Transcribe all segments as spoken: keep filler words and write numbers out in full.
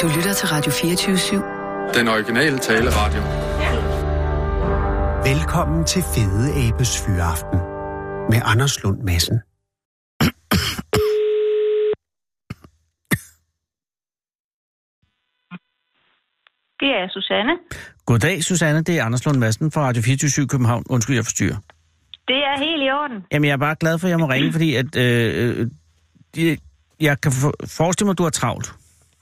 Du lytter til Radio fireogtyve syv. Den originale taleradio. Velkommen til Fede Abes Fyraften med Anders Lund Madsen. Det er Susanne. Goddag, Susanne. Det er Anders Lund Madsen fra Radio fireogtyve syv København. Undskyld, jeg forstyrrer. Det er helt i orden. Jamen, jeg er bare glad for, at jeg må ringe, fordi at, øh, de, jeg kan for, forestille mig, at du har travlt.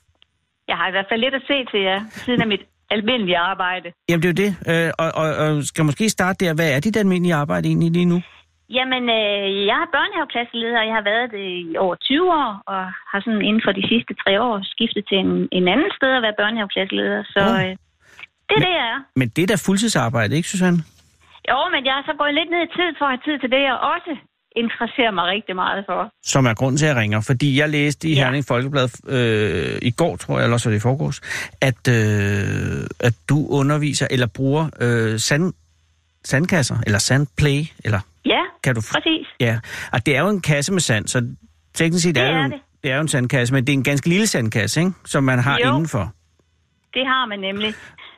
Jeg har i hvert fald lidt at se til jer, siden af mit almindelige arbejde. Jamen, det er jo det. Øh, og, og, og skal måske starte der. Hvad er dit almindelige arbejde egentlig lige nu? Jamen, øh, jeg er børnehaveklasseleder, og jeg har været det i over tyve år, og har sådan inden for de sidste tre år skiftet til en, en anden sted at være børnehaveklasseleder. Så oh. øh, det er men, det, jeg er. Men det er da fuldtidsarbejde, ikke, Susanne? Jo, men jeg er så gået lidt ned i tid for at have tid til det, jeg også interesserer mig rigtig meget for. Som er grunden til, at jeg ringer. Fordi jeg læste i ja. Herning Folkeblad øh, i går, tror jeg, eller også var det i forgårs, at, øh, at du underviser eller bruger øh, sand, sandkasser, eller sandplay, eller... Ja, kan du... præcis. Ja, og det er jo en kasse med sand, så teknisk set det er, er, jo en, det. det er jo en sandkasse, men det er en ganske lille sandkasse, ikke? Som man har jo. indenfor. Det har man nemlig.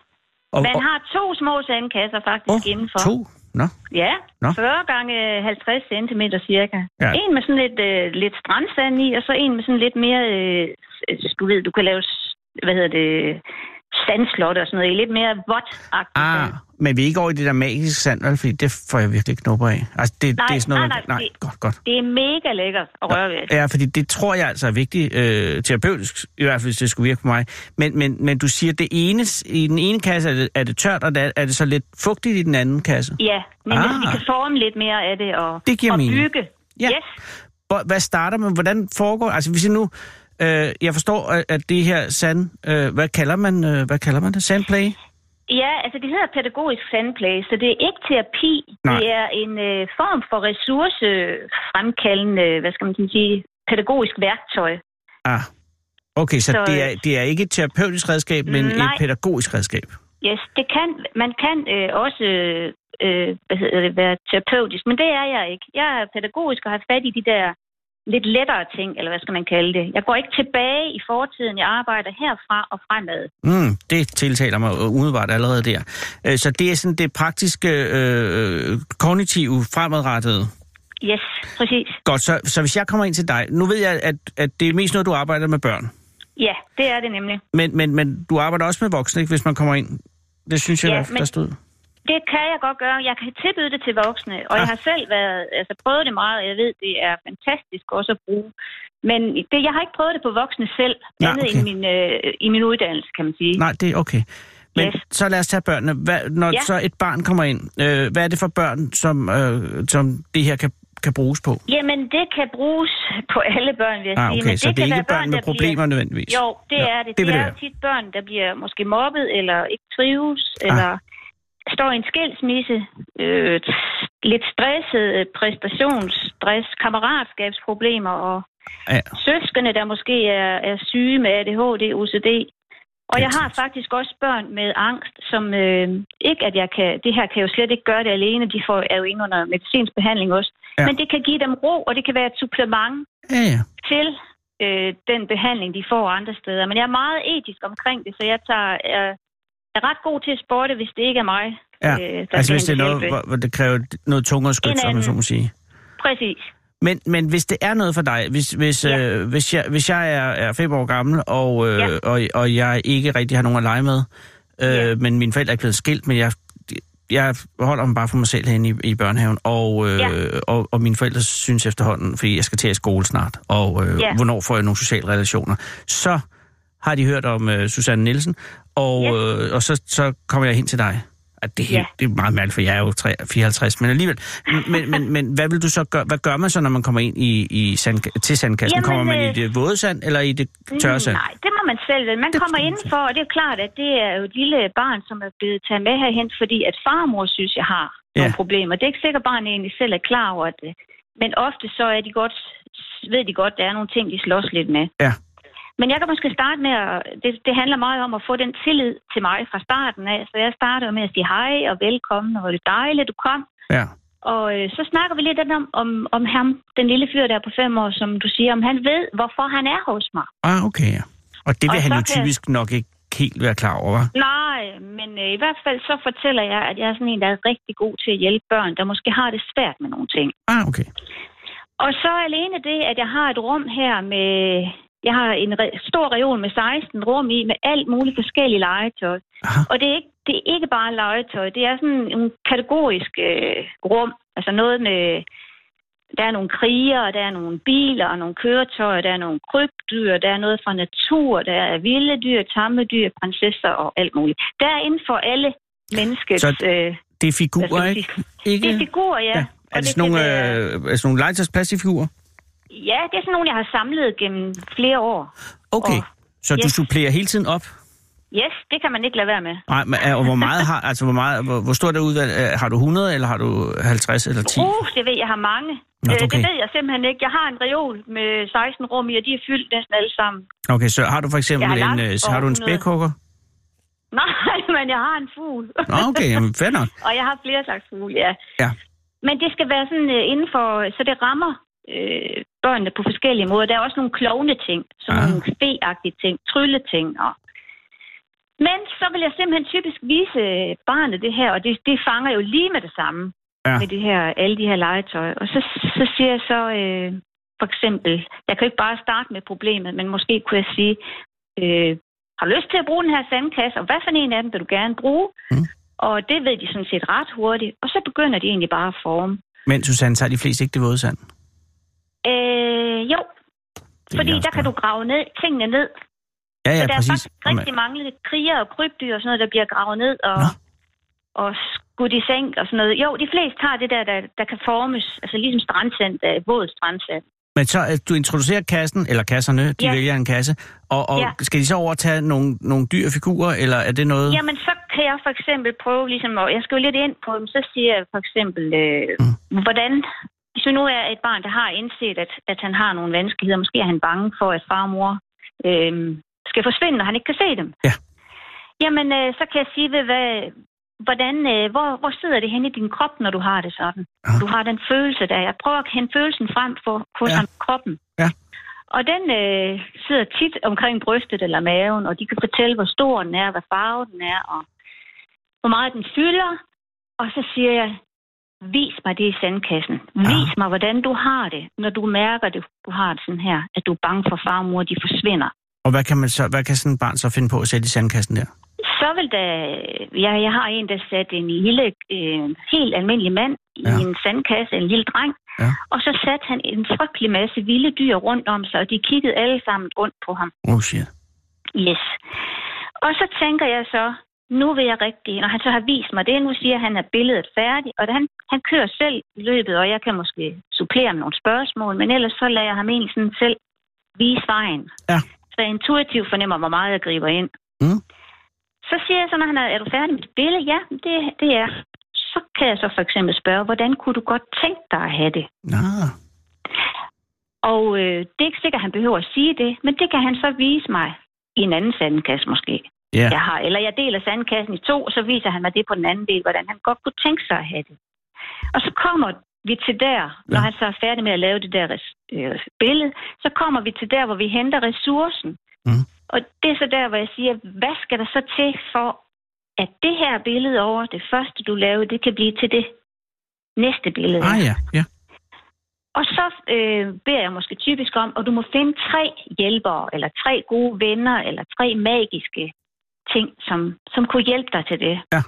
Og, man og, har to små sandkasser faktisk oh, indenfor. to? Nå. Ja, Nå. fyrre gange halvtreds centimeter cirka. Ja. En med sådan lidt, øh, lidt strandsand i, og så en med sådan lidt mere, øh, du ved, du kan lave, hvad hedder det, sandslotte og sådan noget, lidt mere vådt-agtigt. Ah, men vi er ikke over i det der magiske sand, vel? Fordi det får jeg virkelig knupper af. Altså, det, nej, det er sådan noget, nej, nej, nej, det, godt, godt. Det er mega lækkert at røre ved. Ja, fordi det tror jeg altså er vigtigt, øh, terapeutisk, i hvert fald, hvis det skulle virke på mig. Men, men, men du siger, at ene, i den ene kasse er det, er det tørt, og der, er det så lidt fugtigt i den anden kasse? Ja, men ah. vi kan forme lidt mere af det og, det giver og mening. bygge. Ja. Yes. Hvad starter man? Hvordan foregår? Altså, hvis jeg nu... Øh, jeg forstår, at det her sand... Øh, hvad kalder man øh, hvad kalder man det? Sandplay? Ja, altså det hedder pædagogisk sandplay, så det er ikke terapi. Nej. Det er en øh, form for ressourcefremkaldende, hvad skal man sige, pædagogisk værktøj. Ah, okay, så, så det, er, det er ikke et terapeutisk redskab, men nej. et pædagogisk redskab? Yes, det kan, man kan øh, også øh, hvad hedder det, være terapeutisk, men det er jeg ikke. Jeg er pædagogisk og har fat i de der lidt lettere ting, eller hvad skal man kalde det. Jeg går ikke tilbage i fortiden, jeg arbejder herfra og fremad. Mm, det tiltaler mig umiddelbart allerede der. Så det er sådan det praktiske, øh, kognitive, fremadrettede? Yes, præcis. Godt, så, så hvis jeg kommer ind til dig, nu ved jeg, at, at det er mest noget, du arbejder med børn. Ja, det er det nemlig. Men, men, men du arbejder også med voksne, ikke, hvis man kommer ind? Det synes jeg, ja, der, der stod. Det kan jeg godt gøre. Jeg kan tilbyde det til voksne, og ah. jeg har selv været, altså prøvet det meget, og jeg ved, det er fantastisk også at bruge. Men det, jeg har ikke prøvet det på voksne selv, Nej, andet okay. i min, øh, i min uddannelse, kan man sige. Nej, det er okay. Men yes. så lad os tage børnene. Hvad, når ja. så et barn kommer ind, øh, hvad er det for børn, som, øh, som det her kan, kan bruges på? Jamen, det kan bruges på alle børn, vil jeg ah, sige. Okay, Men så det, det er kan ikke børn med bliver... problemer nødvendigvis? Jo, det ja, er det. Det, det er det tit børn, der bliver måske mobbet, eller ikke trives, ah. eller står i en skilsmisse, øh, lidt stresset, præstationsstress, kammeratskabsproblemer og ja. søskende, der måske er, er syge med A D H D, O C D. Og jeg har faktisk også børn med angst, som øh, ikke, at jeg kan, det her kan jo slet ikke gøre det alene, de får, er jo inde under medicinsk behandling også, ja. Men det kan give dem ro, og det kan være et supplement ja, ja. til øh, den behandling, de får andre steder. Men jeg er meget etisk omkring det, så jeg tager... Jeg, Jeg er ret god til at sporte, hvis det ikke er mig. Ja, øh, altså hvis det er noget, hvor, hvor det kræver noget tungere skyld, som man så må sige. Præcis. Men, men hvis det er noget for dig, hvis, hvis, ja. øh, hvis, jeg, hvis jeg er, er fem år gammel, og, øh, ja. og, og jeg ikke rigtig har nogen at lege med, øh, ja. men mine forældre er ikke blevet skilt, men jeg, jeg holder dem bare for mig selv herinde i, i børnehaven, og, øh, ja. og, og mine forældre synes efterhånden, fordi jeg skal til at skole snart, og øh, ja. hvornår får jeg nogle sociale relationer, så har de hørt om øh, Susanne Nielsen, og, ja. øh, og så, så kommer jeg hen til dig. At det, ja. det er meget mærkeligt, for jeg er jo fireoghalvtreds, men alligevel. Men, men, men hvad vil du så gøre? Hvad gør man så, når man kommer ind i, i sand, til sandkassen? Jamen, kommer man i det våde sand, eller i det tørre sand? Nej, det må man selv. Man det kommer indenfor, og det er klart, at det er jo et lille barn, som er blevet taget med herhen, fordi at farmor synes, jeg har ja. nogle problemer. Det er ikke sikkert, at barnet egentlig selv er klar over det. Men ofte så er de godt, ved de godt, at der er nogle ting, de slås lidt med. Ja. Men jeg kan måske starte med, at det, det handler meget om at få den tillid til mig fra starten af. Så jeg starter med at sige hej og velkommen, og det er dejligt, du kom. Ja. Og øh, så snakker vi lidt om, om, om ham, den lille fyr der på fem år, som du siger, om han ved, hvorfor han er hos mig. Ah, okay, ja. Og det vil og han jo kan... typisk nok ikke helt være klar over. Nej, men øh, i hvert fald så fortæller jeg, at jeg er sådan en, der er rigtig god til at hjælpe børn, der måske har det svært med nogle ting. Ah, okay. Og så alene det, at jeg har et rum her med... Jeg har en re- stor reol med seksten rum i, med alt muligt forskellige legetøj. Aha. Og det er, ikke, det er ikke bare legetøj, det er sådan en kategorisk øh, rum. Altså noget med... Der er nogle kriger, der er nogle biler og nogle køretøjer, der er nogle krybdyr, der er noget fra natur, der er vilde dyr, tamme dyr, prinsesser og alt muligt. Der er inden for alle menneskets... Så øh, det er figurer, ikke? ikke? Det er figurer, ja. ja. Er det, det sådan nogle, være... øh, nogle legetøjsplastikfigurer? Ja, det er sådan nogle, jeg har samlet gennem flere år. Okay, og, så yes. du supplerer hele tiden op? Yes, det kan man ikke lade være med. Nej, men og hvor meget har, altså hvor meget, hvor, hvor stort er udvalg? Har du hundrede, eller har du halvtreds eller ti? Uh, det ved jeg, har mange. Nå, okay. Det ved jeg simpelthen ikke. Jeg har en reol med seksten rum i, og de er fyldt næsten alle sammen. Okay, så har du for eksempel en, har du en spækhugger? Nej, men jeg har en fugl. Nå, okay, jamen fair nok. Og jeg har flere slags fugle, ja. Ja. Men det skal være sådan uh, inden for, så det rammer øh, børnene på forskellige måder. Der er også nogle klovne ting, sådan ah. nogle fe-agtige ting, trylleting og... Men så vil jeg simpelthen typisk vise barnet det her, og det, det fanger jo lige med det samme, ja. Med det her, alle de her legetøj. Og så, så siger jeg så, øh, for eksempel, jeg kan ikke bare starte med problemet, men måske kunne jeg sige, øh, har du lyst til at bruge den her sandkasse, og hvad for en af dem vil du gerne bruge? Mm. Og det ved de sådan set ret hurtigt, og så begynder de egentlig bare at forme. Men Susanne, tager de fleste ikke det våde sand? Øh, jo, fordi der kan du grave ned, tingene ned. Ja, ja, så der præcis. er faktisk rigtig mange kriger og krybdyr og sådan noget, der bliver gravet ned og, og skudt i sænk og sådan noget. Jo, de fleste har det der, der, der kan formes, altså ligesom strandsand, der er våd strandsand. Men så du introducerer kassen, eller kasserne, de ja. vælger en kasse, og, og ja. skal de så overtage nogle, nogle dyr figurer, eller er det noget? Jamen, så kan jeg for eksempel prøve, ligesom, og jeg skal jo lidt ind på dem, så siger jeg for eksempel, øh, mm. hvordan... Hvis nu er et barn, der har indset, at, at han har nogle vanskeligheder, måske er han bange for, at far og mor... Øh, skal forsvinde, når han ikke kan se dem. Ja. Jamen, øh, så kan jeg sige, ved, hvad, hvordan, øh, hvor, hvor sidder det henne i din krop, når du har det sådan? Ja. Du har den følelse der. Jeg prøver at hente følelsen frem for, for ja. kroppen. Ja. Og den øh, sidder tit omkring brystet eller maven, og de kan fortælle, hvor stor den er, hvad farve den er, og hvor meget den fylder. Og så siger jeg, vis mig det i sandkassen. Vis ja. mig, hvordan du har det, når du mærker, at du har det sådan her, at du er bange for far og mor, de forsvinder. Og hvad kan, man så, hvad kan sådan et barn så finde på at sætte i sandkassen der? Så vil der... Ja, jeg har en, der satte en lille, øh, helt almindelig mand ja. i en sandkasse, en lille dreng. Ja. Og så satte han en frygtelig masse vilde dyr rundt om sig, og de kiggede alle sammen rundt på ham. Oh shit. Yes. Og så tænker jeg så, nu vil jeg rigtig... Når han så har vist mig det, nu siger han, at billedet er færdigt. Og han, han kører selv i løbet, og jeg kan måske supplere med nogle spørgsmål, men ellers så lader jeg ham egentlig sådan selv vise vejen. Ja. Så jeg intuitivt fornemmer, hvor meget jeg griber ind. Mm. Så siger jeg så, når han er, er du færdig med det billede? Ja, det, det er. Så kan jeg så for eksempel spørge, hvordan kunne du godt tænke dig at have det? Ah. Og øh, det er ikke sikkert, at han behøver at sige det, men det kan han så vise mig i en anden sandkasse måske. Yeah. Jeg har, eller jeg deler sandkassen i to, og så viser han mig det på den anden del, hvordan han godt kunne tænke sig at have det. Og så kommer vi til der, når ja. han så er færdig med at lave det der øh, billede, så kommer vi til der, hvor vi henter ressourcen. Mm. Og det er så der, hvor jeg siger, hvad skal der så til for, at det her billede over, det første du laver, det kan blive til det næste billede. Ah ja, ja. Og så øh, beder jeg måske typisk om, og du må finde tre hjælpere, eller tre gode venner, eller tre magiske ting, som, som kunne hjælpe dig til det. Ja.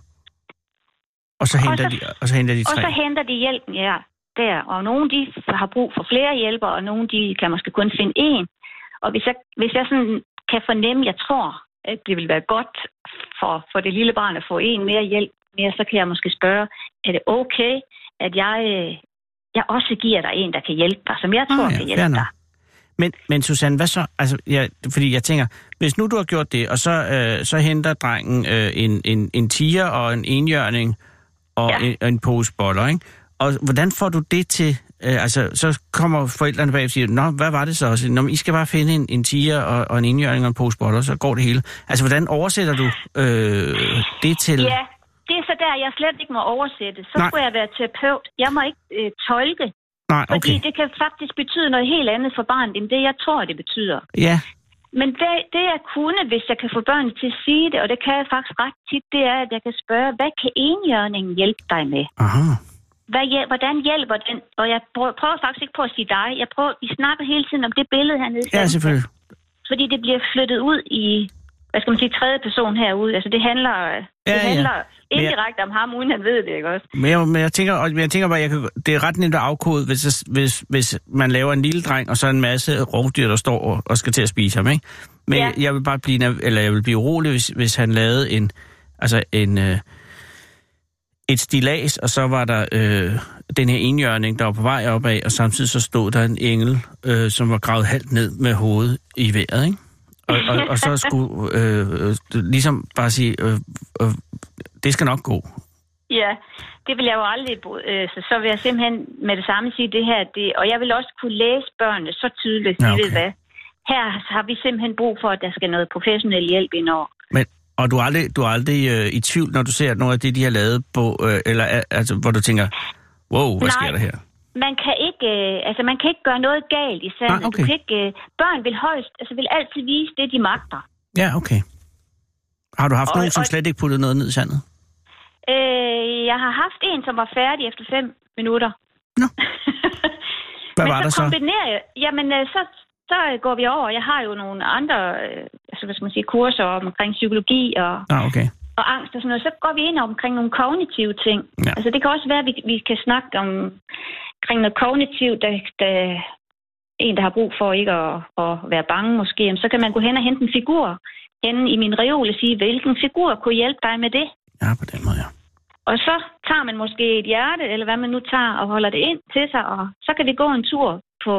Og så henter, og så, de, og så henter de tre. Og så henter de hjælpen, ja, der. Og nogle, de har brug for flere hjælpere, og nogle, de kan måske kun finde én. Og hvis jeg, hvis jeg sådan kan fornemme, jeg tror, at det vil være godt for, for det lille barn at få en mere hjælp, mere, så kan jeg måske spørge, er det okay, at jeg, jeg også giver dig en, der kan hjælpe dig, som jeg tror, oh, ja, kan hjælpe dig? Men, men Susanne, hvad så? Altså, jeg, fordi jeg tænker, hvis nu du har gjort det, og så, øh, så henter drengen øh, en, en, en tiger og en enhjørning og, ja. en, og en pose boller, ikke? Og hvordan får du det til... Øh, altså, så kommer forældrene bag og siger, nå, hvad var det så også? Nå, I skal bare finde en, en tiger og, og en enhjørning og en pose boller, så går det hele. Altså, hvordan oversætter du øh, det til... Ja, det er så der, jeg slet ikke må oversætte. Så Nej. skulle jeg være terapeut. Jeg må ikke øh, tolke. Nej, okay. Fordi det kan faktisk betyde noget helt andet for barnet, end det, jeg tror, det betyder. Ja. Men det, det jeg kunne, hvis jeg kan få børnene til at sige det, og det kan jeg faktisk ret tit, det er, at jeg kan spørge, hvad kan enhjørningen hjælpe dig med? Aha. Hvad, hvordan hjælper den? Og jeg prøver, prøver faktisk ikke på at sige dig. Jeg prøver, vi snakker hele tiden om det billede hernede. Ja, selvfølgelig. Fordi det bliver flyttet ud i, hvad skal man sige, tredje person herude. Altså det handler, ja, det handler ja. indirekte om ham, uden han ved det, ikke også? Men jeg, men jeg tænker, og jeg tænker bare, jeg kan, det er ret nemt at afkode, hvis, hvis, hvis man laver en lille dreng, og så en masse rovdyr, der står og, og skal til at spise ham, ikke? Men ja. jeg vil bare blive, eller jeg vil blive urolig, hvis, hvis han lavede en, altså en, øh, et stillads, og så var der øh, den her enhjørning, der var på vej opad, og samtidig så stod der en engel, øh, som var gravet halvt ned med hovedet i vejret, ikke? Og, og, og så skulle øh, øh, ligesom bare sige, øh, øh, det skal nok gå. Ja, det vil jeg jo aldrig, øh, så, så vil jeg simpelthen med det samme sige det her, det, og jeg vil også kunne læse børnene så tydeligt, ja, okay. ved hvad. Her har vi simpelthen brug for, at der skal noget professionel hjælp indover. Men, og du er aldrig, du er aldrig øh, i tvivl, når du ser noget af det, de har lavet på, øh, eller altså, hvor du tænker, wow, hvad Nej. sker der her? Man kan ikke, øh, altså man kan ikke gøre noget galt i sandet. Ah, okay. Du kan ikke, øh, børn vil højst, altså vil altid vise det, de magter. Ja, okay. Har du haft og, nogen, som og, slet ikke puttede noget ned i sandet? Øh, jeg har haft en, som var færdig efter fem minutter. Nå. Hvad var så der så? Kombinerer jeg, jamen, øh, så, så går vi over. Jeg har jo nogle andre, øh, altså hvad skal man sige, kurser omkring psykologi og... Ah, okay. og angst og sådan noget, så går vi ind omkring nogle kognitive ting. Ja. Altså det kan også være, at vi, vi kan snakke om, omkring noget kognitivt, der, der en, der har brug for ikke at, at være bange måske, så kan man gå hen og hente en figur hen i min reol og sige, hvilken figur kunne hjælpe dig med det? Ja, på den måde, ja. Og så tager man måske et hjerte, eller hvad man nu tager, og holder det ind til sig, og så kan vi gå en tur på,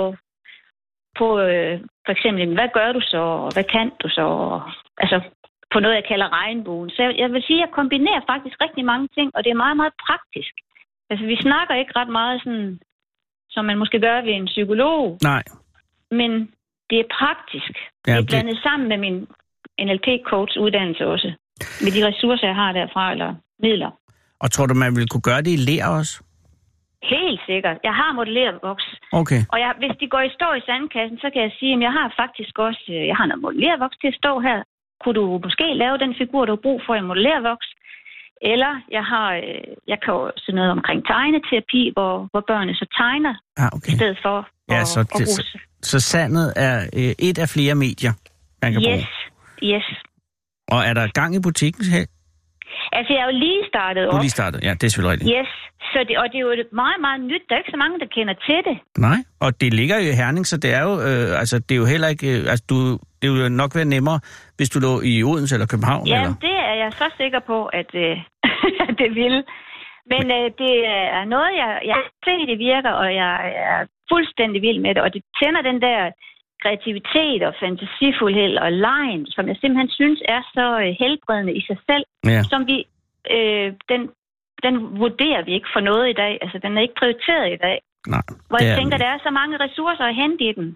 på øh, for eksempel, hvad gør du så, og hvad kan du så? Altså på noget, jeg kalder regnbuen. Så jeg vil sige, at jeg kombinerer faktisk rigtig mange ting, og det er meget, meget praktisk. Altså, vi snakker ikke ret meget sådan, som man måske gør ved en psykolog. Nej. Men det er praktisk. Ja, det er blandet det... sammen med min N L P-coach uddannelse også. Med de ressourcer, jeg har derfra, eller midler. Og tror du, man ville kunne gøre det i ler også? Helt sikkert. Jeg har modellervoks. Okay. Og jeg, hvis de går i stå i sandkassen, så kan jeg sige, at jeg har faktisk også, jeg har noget modellervoks til at stå her. Kunne du måske lave den figur, du har brug for i modellervoks? Eller jeg har, jeg kan jo sådan noget omkring tegneterapi, hvor, hvor børnene så tegner, ah, okay. i stedet for ja, at, så, at det, så, så sandet er øh, et af flere medier, man kan yes, bruge? Yes, Og er der gang i butikken her? Altså, jeg er jo lige startet op. Du er lige startet, ja, det er selvfølgelig rigtigt. Yes, så det, og det er jo meget, meget nyt. Der er ikke så mange, der kender til det. Nej, og det ligger jo i Herning, så det er jo, øh, altså, det er jo heller ikke, øh, altså, du, det vil jo nok være nemmere, hvis du lå i Odense eller København, ja, eller? Det er jeg så sikker på, at, øh, at det vil. Men øh, det er noget, jeg, jeg ser, det virker, og jeg er fuldstændig vild med det, og det tænder den der kreativitet og fantasifuldhed og legen, som jeg simpelthen synes er så helbredende i sig selv, ja. som vi, øh, den, den vurderer vi ikke for noget i dag. Altså, den er ikke prioriteret i dag. Nej, hvor jeg tænker, der er så mange ressourcer at hente i den.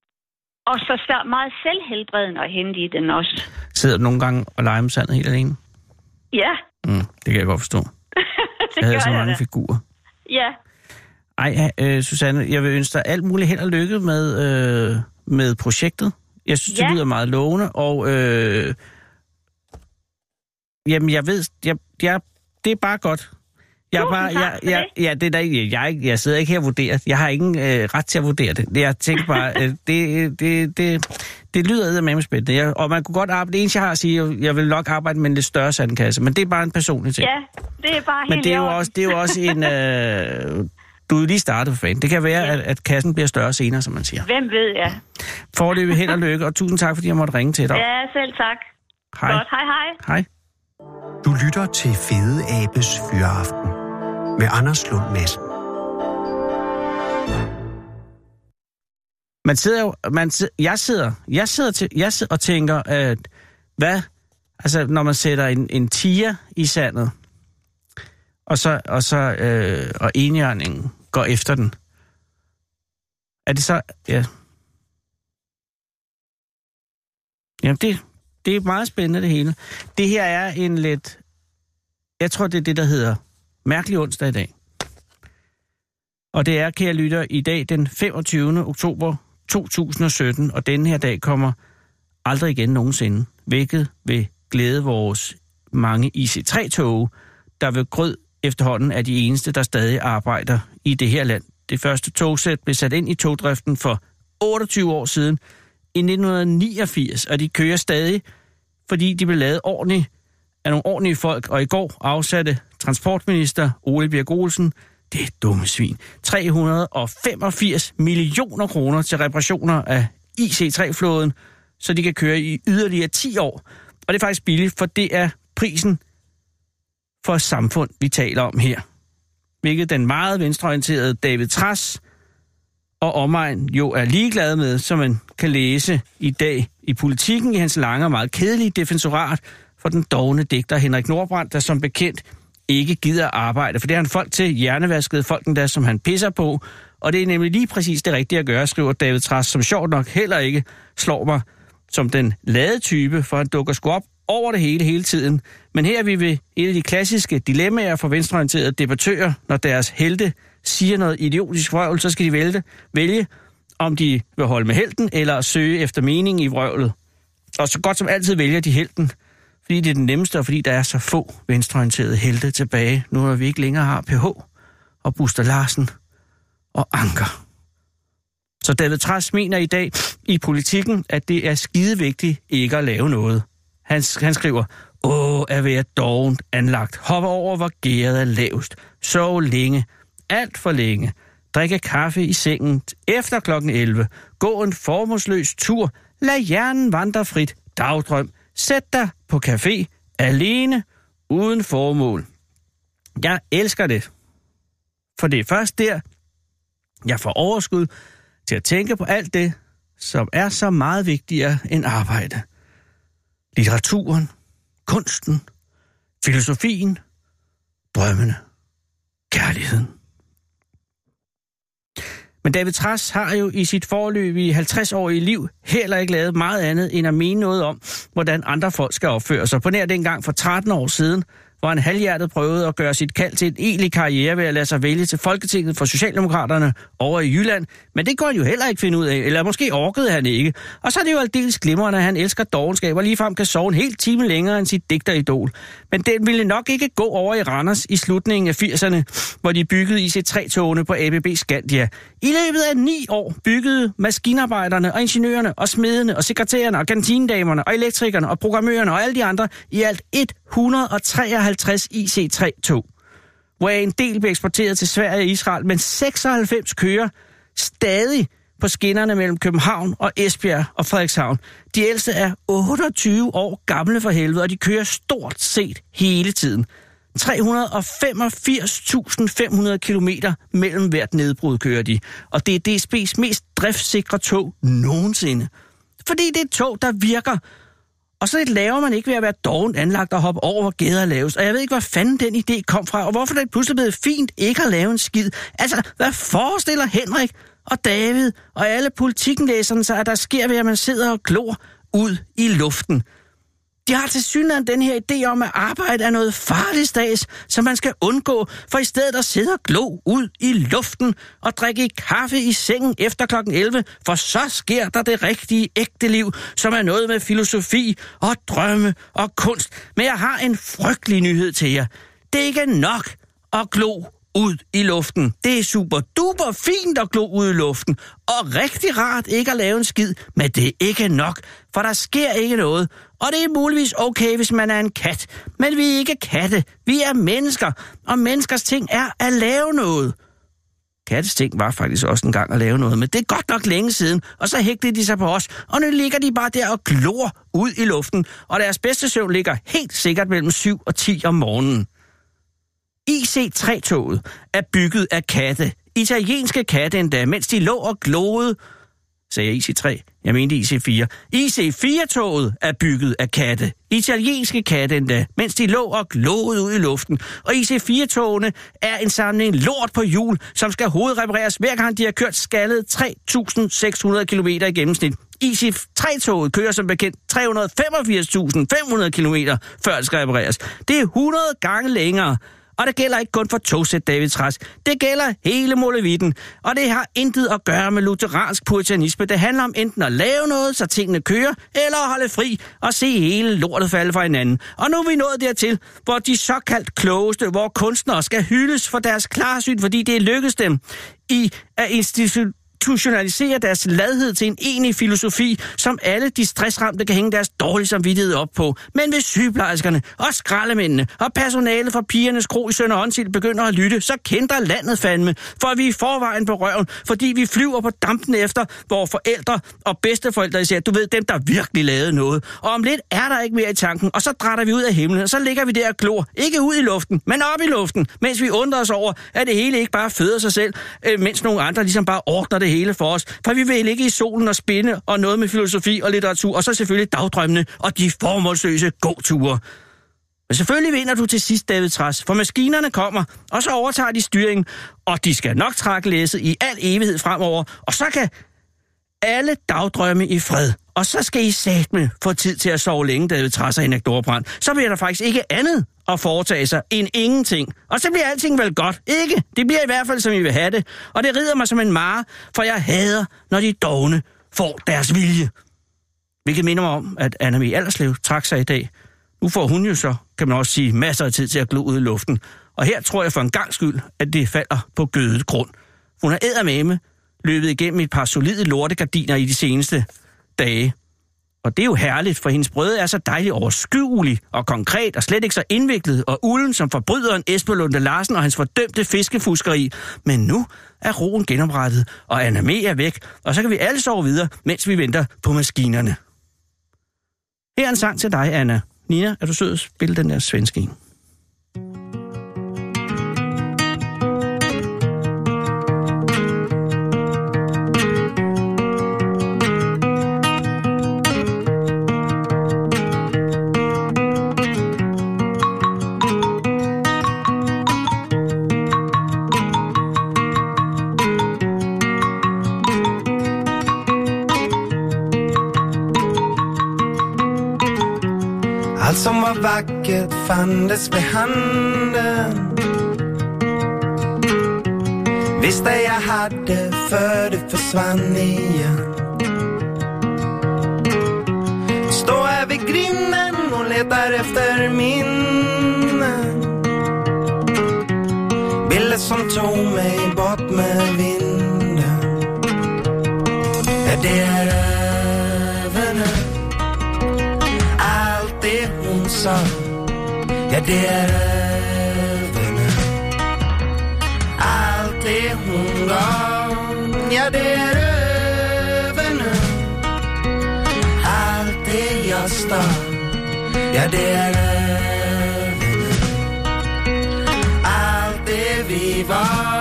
Og så, så meget selvhelbredende at hente i den også. Sidder du nogle gange og leger med sandet helt alene? Ja. Mm, det kan jeg godt forstå. Jeg havde så mange jeg figurer. Ja. Ej, øh, Susanne, jeg vil ønske dig alt muligt held og lykke med, øh, med projektet. Jeg synes, ja. det lyder meget lovende, og øh, jamen, jeg ved, jeg, jeg, det er bare godt. Jeg er bare, jeg, jeg, ja, det er der ikke, jeg, jeg sidder ikke her og vurderer. Jeg har ingen øh, ret til at vurdere det. Jeg tænker bare, øh, det, det, det, det lyder eddermame spændende. Jeg, og man kunne godt arbejde, det eneste jeg har at sige, jeg vil nok arbejde med en lidt større sandkasse, men det er bare en personlig ting. Ja, det er bare helt Men det er jo også, det er jo også en, øh, du er lige startet for fan. Det kan være, ja. at, at kassen bliver større senere, som man siger. Hvem ved, ja. Foreløbig held og lykke, og tusind tak, fordi jeg måtte ringe til dig. Ja, selv tak. Hej. Godt, hej hej. Hej. Du lytter til Fede Abes Fyraften med Anders Lund Madsen. Man sidder jo, man sidder, jeg sidder, jeg sidder til, jeg sidder og tænker, at hvad, altså når man sætter en, en tiger i sandet, og så, og så, øh, og enhjørningen går efter den. Er det så, ja. Jamen det, det er meget spændende det hele. Det her er en lidt, jeg tror det er det, der hedder mærkelig onsdag i dag. Og det er, kære lytter, i dag den femogtyvende oktober to tusind og sytten, og denne her dag kommer aldrig igen nogensinde, hvilket vil glæde vores mange I C tre tog, der ved Grød efterhånden er de eneste, der stadig arbejder i det her land. Det første togsæt blev sat ind i togdriften for otteogtyve år siden i nitten niogfirs, og de kører stadig, fordi de blev lavet ordentligt af nogle ordentlige folk, og i går afsatte transportminister Ole Birk Olesen, det er dumme svin, tre hundrede og femogfirs millioner kroner til reparationer af I C tre-flåden, så de kan køre i yderligere ti år. Og det er faktisk billigt, for det er prisen for et samfund, vi taler om her. Hvilket den meget venstreorienterede David Trads og omegn jo er ligeglade med, som man kan læse i dag i Politikken i hans lange og meget kedelige defensorat for den dovne digter Henrik Nordbrandt, der som bekendt ikke gider arbejde. For det er han folk til hjernevaskede folken der, som han pisser på. Og det er nemlig lige præcis det rigtige at gøre, skriver David Trads, som sjovt nok heller ikke slår mig som den lade type, for han dukker sgu op over det hele hele tiden. Men her er vi ved et af de klassiske dilemmaer for venstreorienterede debattører. Når deres helte siger noget idiotisk vrøvl, så skal de vælge, vælge, om de vil holde med helten eller søge efter mening i vrøvlet. Og så godt som altid vælger de helten, fordi det er den nemmeste, og fordi der er så få venstreorienterede helte tilbage, nu når vi ikke længere har P H og Buster Larsen og Anker. Så David Trads mener i dag i Politikken, at det er skidevigtigt ikke at lave noget. Han, han skriver, åh, er ved at dovent anlagt, hoppe over, hvor gæret er lavest, sove længe, alt for længe, drikke kaffe i sengen efter klokken elleve, gå en formålsløs tur, lad hjernen vandre frit, dagdrøm, sæt dig på café, alene, uden formål. Jeg elsker det, for det er først der, jeg får overskud til at tænke på alt det, som er så meget vigtigere end arbejde. Litteraturen, kunsten, filosofien, drømmene, kærligheden. Men David Trads har jo i sit forløb i halvtreds-årige liv heller ikke lavet meget andet end at mene noget om, hvordan andre folk skal opføre sig. På nær dengang for tretten år siden, hvor han halvhjertet prøvede at gøre sit kald til en egentlig karriere ved at lade sig vælge til Folketinget for Socialdemokraterne over i Jylland. Men det kunne han jo heller ikke finde ud af, eller måske orkede han ikke. Og så er det jo aldeles glimrende, at han elsker dovenskab og ligefrem kan sove en hel time længere end sit digteridol. Men den ville nok ikke gå over i Randers i slutningen af firserne, hvor de byggede I C tre-togene på A B B Scandia. I løbet af ni år byggede maskinarbejderne og ingeniørerne og smedene og sekretærerne og kantinedamerne og elektrikerne og programmørerne og alle de andre i alt et hundrede og treoghalvtreds I C tre-tog, hvor en del blev eksporteret til Sverige og Israel, men seksoghalvfems kører stadig på skinnerne mellem København og Esbjerg og Frederikshavn. De ældste er otteogtyve år gamle for helvede, og de kører stort set hele tiden. tre hundrede og femogfirs tusind fem hundrede kilometer mellem hvert nedbrud kører de, og det er D S B's mest driftsikre tog nogensinde. Fordi det er et tog, der virker. Og så et laver man ikke ved at være dovent anlagt og hoppe over, hvor gæder er lavest. Og jeg ved ikke, hvor fanden den idé kom fra, og hvorfor det pludselig blevet fint ikke at lave en skid. Altså, hvad forestiller Henrik og David og alle politikkenlæserne sig, at der sker ved, at man sidder og glor ud i luften? De har til synligheden den her idé om, at arbejde er noget farligt stads, som man skal undgå, for i stedet at sidde og glo ud i luften og drikke kaffe i sengen efter klokken elleve, for så sker der det rigtige ægte liv, som er noget med filosofi og drømme og kunst. Men jeg har en frygtelig nyhed til jer. Det er ikke nok at glo ud i luften. Det er super duper fint at glo ud i luften, og rigtig rart ikke at lave en skid, men det er ikke nok, for der sker ikke noget. Og det er muligvis okay, hvis man er en kat, men vi er ikke katte, vi er mennesker, og menneskers ting er at lave noget. Kattes ting var faktisk også en gang at lave noget, men det er godt nok længe siden, og så hægtede de sig på os, og nu ligger de bare der og glor ud i luften, og deres bedste søvn ligger helt sikkert mellem syv og ti om morgenen. I C tre-toget er bygget af katte. Italienske katte endda, mens de lå og gloede. Sagde jeg I C tre? Jeg mente I C fire. I C fire-toget er bygget af katte. Italienske katte endda, mens de lå og gloede ud i luften. Og I C fire-togene er en samling lort på hjul, som skal hovedrepareres hver gang de har kørt skaldet tre tusind seks hundrede kilometer i gennemsnit. I C tre-toget kører som bekendt tre hundrede og femogfirs tusind fem hundrede kilometer, før det skal repareres. Det er hundrede gange længere. Og det gælder ikke kun for togsæt, David Trads. Det gælder hele molevitten. Og det har intet at gøre med lutheransk puritanisme. Det handler om enten at lave noget, så tingene kører, eller at holde fri og se hele lortet falde fra hinanden. Og nu er vi nået dertil, hvor de såkaldt klogeste, hvor kunstnere skal hyldes for deres klarsyn, fordi det lykkedes dem i at institu- institutionalisere deres ladhed til en enig filosofi, som alle de stressramte kan hænge deres dårlige samvittighed op på. Men hvis sygeplejerskerne og skraldemændene og personalet fra pigernes kro i Sønder Åndsild begynder at lytte, så kender landet fandme, for vi er i forvejen på røven, fordi vi flyver på dampen efter vores forældre og bedsteforældre især. Du ved, dem der virkelig lavede noget. Og om lidt er der ikke mere i tanken, og så drætter vi ud af himlen, og så ligger vi der og glor. Ikke ud i luften, men op i luften, mens vi undrer os over, at det hele ikke bare føder sig selv, mens nogle andre ligesom bare ordner det hele for os. For vi vil ligge i solen og spinde og noget med filosofi og litteratur, og så selvfølgelig dagdrømmene og de formålsløse gåture. Men selvfølgelig vinder du til sidst, David Trads, for maskinerne kommer, og så overtager de styringen, og de skal nok trække læsset i al evighed fremover, og så kan alle dagdrømme i fred. Og så skal I satme få tid til at sove længe, David Trads og Henrik Dorbrand. Så bliver der faktisk ikke andet at foretage sig end ingenting. Og så bliver alting vel godt, ikke? Det bliver i hvert fald, som I vil have det. Og det rider mig som en mare, for jeg hader, når de dogne får deres vilje. Hvilket minder mig om, at Anna-Mie Alderslev trak sig i dag. Nu får hun jo så, kan man også sige, masser af tid til at glo ud i luften. Og her tror jeg for en gang skyld, at det falder på gødet grund. Hun har eddermame løbet igennem et par solide lortegardiner i de seneste dage. Og det er jo herligt, for hendes brød er så dejligt overskuelig og konkret og slet ikke så indviklet og ulden som forbryderen Esben Lunde Larsen og hans fordømte fiskefuskeri. Men nu er roen genoprettet, og Anna-Mie er væk, og så kan vi alle sove videre, mens vi venter på maskinerne. Her er en sang til dig, Anna. Nina, er du sød at spille den der svenske en? Allt som var vackert fandes vid handen. Visste jag hade för det försvann igen. Står här vid grinden och letar efter minnen. Bilder som tog mig bort med vinden. Ja, det är över nu. Allt det hon sa, ja, det är över nu. Allt det hon gav, ja, det är över nu. Allt det jag stal, ja, det är över nu. Allt det vi var.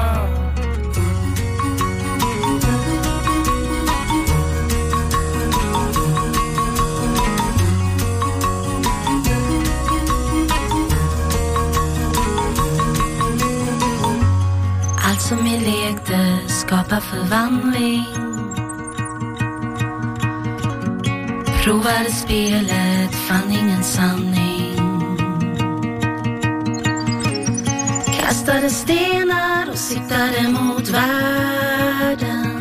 Allt som vi lekte skapar förvandling. Provade spelet, fann ingen sanning. Kastade stenar och siktade mot världen.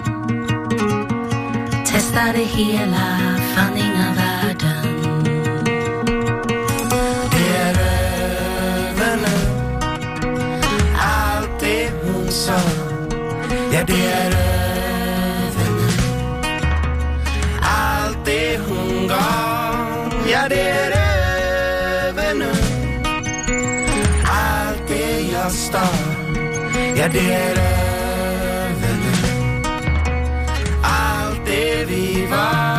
Testade hela, fann inga värden. Det är över nu. Allt det hon sa, ja, det är över nu. Allt det hon gav, ja, det är över nu. Allt det jag stal, ja, det är över nu. Allt det vi var.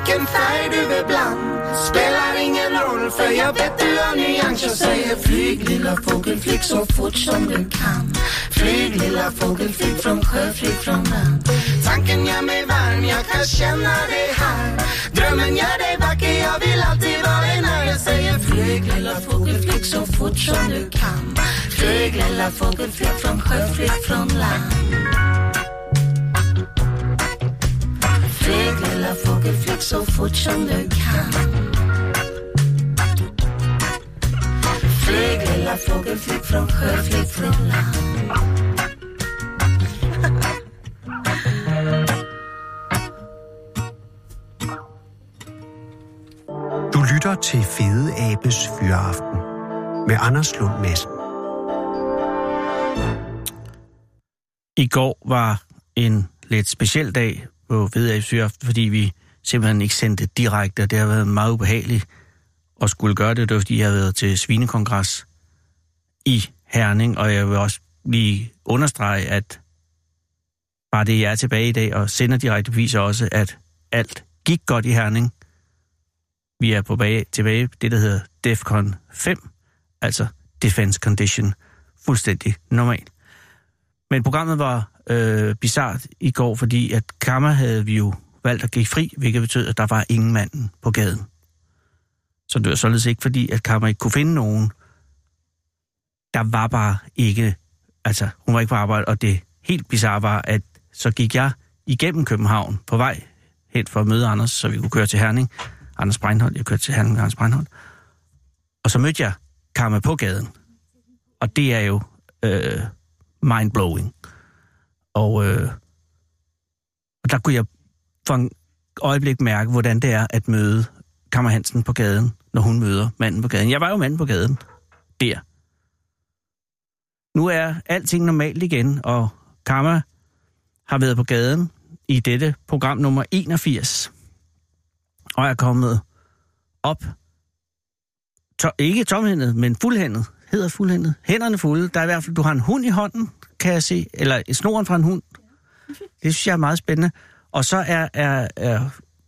vilken färg du vill bland. Spelar ingen roll för jag vet du har nyans. Jag säger flyg lilla fågel, flyg så fort som du kan. Flyg lilla fågel, flyg från sjö, flyg från land. Tanken gör mig varm, jag kan känna dig här. Drömmen gör dig vacker, jag vill alltid vara dig när. Jag säger flyg lilla fågel, flyg så fort som du kan. Flyg lilla fågel, flyg från sjö, flyg från land. Flyg lilla fågel, flyg så fort som du kan. Flyg lilla fågel, flyg från sjö, flyg från land. Du lytter til Fede Abes Fyraften med Anders Lund Madsen. I går var en lidt speciel dag på Fede Abes Fyraften, fordi vi simpelthen ikke sendte direkte, og det har været meget ubehageligt at skulle gøre det. Det var, fordi jeg har været til svinekongres i Herning, og jeg vil også lige understrege, at bare det, jeg er tilbage i dag og sender direkte beviser også, at alt gik godt i Herning. Vi er på bag, tilbage det, der hedder DEFCON fem, altså Defense Condition, fuldstændig normalt. Men programmet var øh, bizart i går, fordi at Kammer havde vi jo valgt at give fri, hvilket betød, at der var ingen manden på gaden. Så det var således ikke, fordi at Kammer ikke kunne finde nogen. Der var bare ikke, altså hun var ikke på arbejde, og det helt bizarre var, at så gik jeg igennem København på vej hen for at møde Anders, så vi kunne køre til Herning. Anders Breinholt, jeg kørte til Herning med Anders Breinholt. Og så mødte jeg Kammer på gaden. Og det er jo øh, mindblowing. Og, øh, og der kunne jeg for en øjeblik mærke, hvordan det er at møde Kammer Hansen på gaden, når hun møder manden på gaden. Jeg var jo manden på gaden. Der. Nu er alting normalt igen, og Kammer har været på gaden i dette program nummer enogfirs. Og er kommet op, to, ikke tomhændet, men fuldhændet. Hedder fuldhændet. Hænderne fulde. Der er i hvert fald, du har en hund i hånden, kan jeg se. Eller snoren fra en hund. Det synes jeg er meget spændende. Og så er, er, er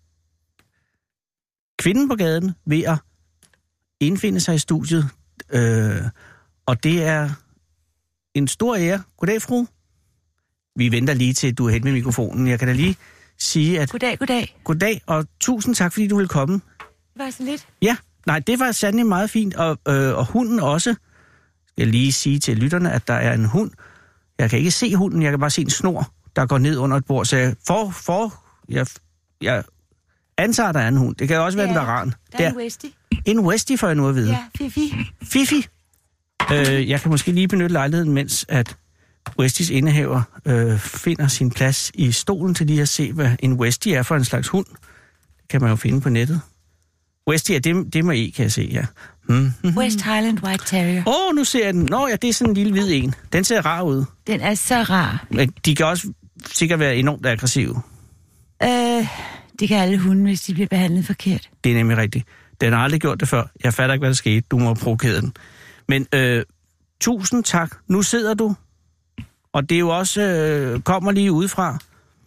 kvinden på gaden ved at indfinde sig i studiet. Øh, og det er en stor ære. Goddag, fru. Vi venter lige til, at du er hen med mikrofonen. Jeg kan da lige sige, at... Goddag, goddag. Goddag, og tusind tak, fordi du vil komme. Det var så lidt. Ja, nej, det var sandelig meget fint, og, øh, og hunden også. Skal jeg lige sige til lytterne, at der er en hund. Jeg kan ikke se hunden, jeg kan bare se en snor, der går ned under et bord. Så jeg, for, for, jeg, jeg antager, der er en hund. Det kan også være, ja, en varan. Der er en Westie. En Westie, får jeg nu at vide. Ja, Fifi. Fifi. Øh, jeg kan måske lige benytte lejligheden, mens at Westies indehaver øh, finder sin plads i stolen til lige at se, hvad en Westie er for en slags hund. Det kan man jo finde på nettet. Westie, det, det må I, kan jeg se, ja. Mm-hmm. West Highland White Terrier. Åh, oh, nu ser jeg den. Nå ja, det er sådan en lille hvid en. Den ser rar ud. Den er så rar. Men de kan også sikkert være enormt aggressive. Øh, det kan alle hunde, hvis de bliver behandlet forkert. Det er nemlig rigtigt. Den har aldrig gjort det før. Jeg fatter ikke, hvad der skete. Du må provokere den. Men øh, tusind tak. Nu sidder du. Og det er jo også, øh, kommer lige udefra.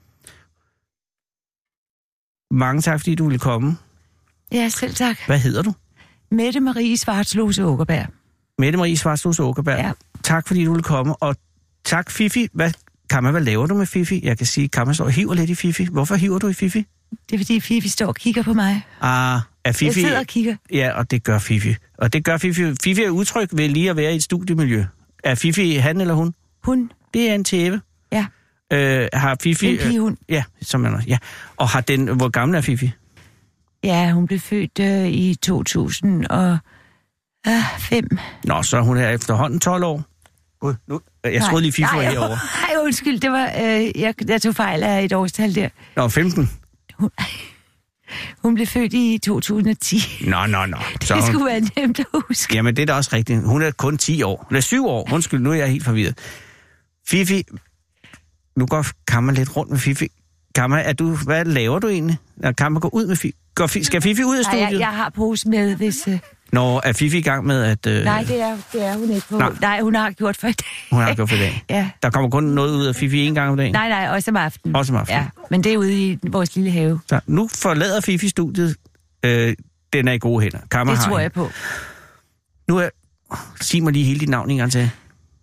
Mange tak, fordi du ville komme. Ja, selv tak. Hvad hedder du? Mette Marie Svartslose Åkerberg. Mette Marie Svartslose Åkerberg. Ja. Tak, fordi du ville komme. Og tak, Fifi. Hvad, Kammer, hvad laver du med Fifi? Jeg kan sige, Kammer står og hiver lidt i Fifi. Hvorfor hiver du i Fifi? Det er, fordi Fifi står og kigger på mig. Ah, er Fifi... Jeg sidder og kigger. Ja, og det gør Fifi. Og det gør Fifi. Fifi er utryg ved lige at være i et studiemiljø. Er Fifi han eller hun? Hun. Det er en tæve. Ja. Øh, har Fifi... En pigehund. Øh, ja, som man ja. Og har den... Hvor gammel er Fifi? Ja, hun blev født øh, i to tusind og fem. Nå, så hun er efterhånden tolv år. God, nu, jeg troede lige, Fifi var herovre. Nej, undskyld, det var... Øh, jeg, jeg tog fejl af et årstal der. Nå, femten. Hun, hun blev født i to tusind og ti. Nå, nå, nå. Så det skulle være nemt at huske. Jamen, det er da også rigtigt. Hun er kun ti år. Hun er syv år. Undskyld, nu er jeg helt forvirret. Fifi, nu går Kammer lidt rundt med Fifi. Kammer, er du, hvad laver du egentlig? Når Kammer går ud med Fifi? Går, skal Fifi ud af studiet? Nej, jeg, jeg har pose med, hvis... Uh... Når er Fifi i gang med at... Øh... Nej, det er, det er hun ikke på. Nej. nej, hun har gjort for i dag. Hun har gjort for i dag. Ja. Der kommer kun noget ud af Fifi en gang om dagen? Nej, nej, også om aftenen. Også om aftenen. Ja, men det er ude i vores lille have. Så nu forlader Fifi studiet. Øh, den er i gode hænder. Kammer det tror jeg på. Nu er... Sig mig lige hele dit navn en gang til.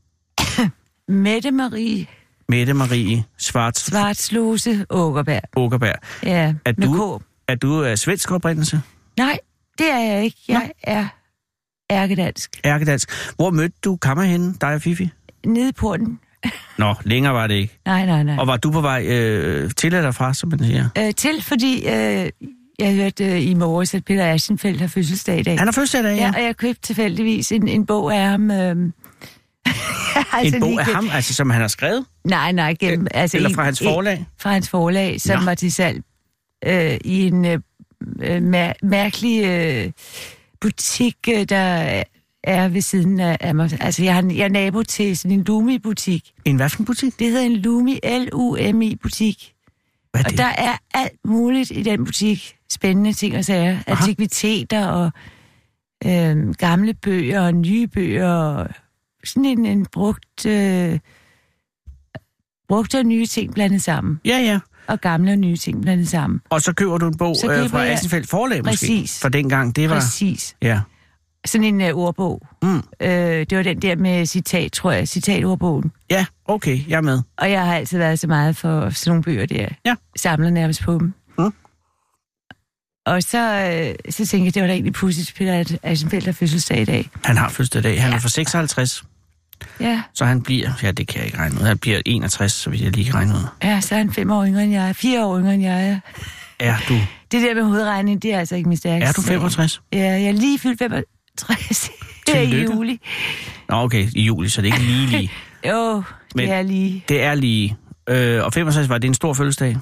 Mette Marie... Mette Marie Svarts... Svartslose Åkerberg. Åkerberg. Ja, er med du, K. Er du af svensk oprindelse? Nej, det er jeg ikke. Jeg Nå. er ærkedansk. Ærkedansk. Hvor mødte du Kammer henne, dig og Fifi? Nede i porten. Nå, længere var det ikke. Nej, nej, nej. Og var du på vej øh, til eller fra, som man siger? Øh, til, fordi øh, jeg hørte øh, i morges, at Peter Aschenfeldt har fødselsdag i dag. Han har fødselsdag i dag, ja. Ja, og jeg købte tilfældigvis en, en bog af ham... Øh, altså en bog af ham, altså som han har skrevet? Nej, nej, gennem... Altså eller fra hans forlag? En, fra hans forlag, som Nå. var til salg øh, i en øh, mær- mærkelig øh, butik, øh, der er ved siden af, af mig. Altså, jeg, har, jeg er nabo til sådan en Lumi-butik. En hvad for en butik? Det hedder en Lumi, L U M I-butik. Hvad er det? Og der er alt muligt i den butik. Spændende ting og sager. Aha. Antikviteter og øh, gamle bøger og nye bøger og sådan en, en brugt, øh, brugt og nye ting blandet sammen. Ja, ja. Og gamle og nye ting blandet sammen. Og så køber du en bog øh, fra Aschenfeldt forlag måske? Præcis. For dengang, det var... Præcis. Ja. Sådan en uh, ordbog. Mm. Øh, det var den der med citat, tror jeg. Citatordbogen. Ja, okay, jeg er med. Og jeg har altid været så meget for sådan nogle bøger der. Ja. Samler nærmest på dem. Mm. Og så, øh, så tænkte jeg, det var da egentlig pudsigt, Peter Aschenfeldt har fødselsdag i dag. Han har fødselsdag i dag. Han ja. er fra seksoghalvtreds. Ja. Så han bliver, ja det kan jeg ikke regne ud, han bliver enogtres, så vidt jeg lige kan regne ud. Ja, så er han fem år yngre end jeg er, fire år yngre end jeg er. Er du? Det der med hovedregning, det er altså ikke min stærkeste. Er du femogtres? Ja, jeg er lige fyldt femogtres. Det er i juli. Nå okay, i juli, så det er ikke lige lige. Jo, det Men er lige. Det er lige. Øh, og femogtres, var det en stor fødselsdag?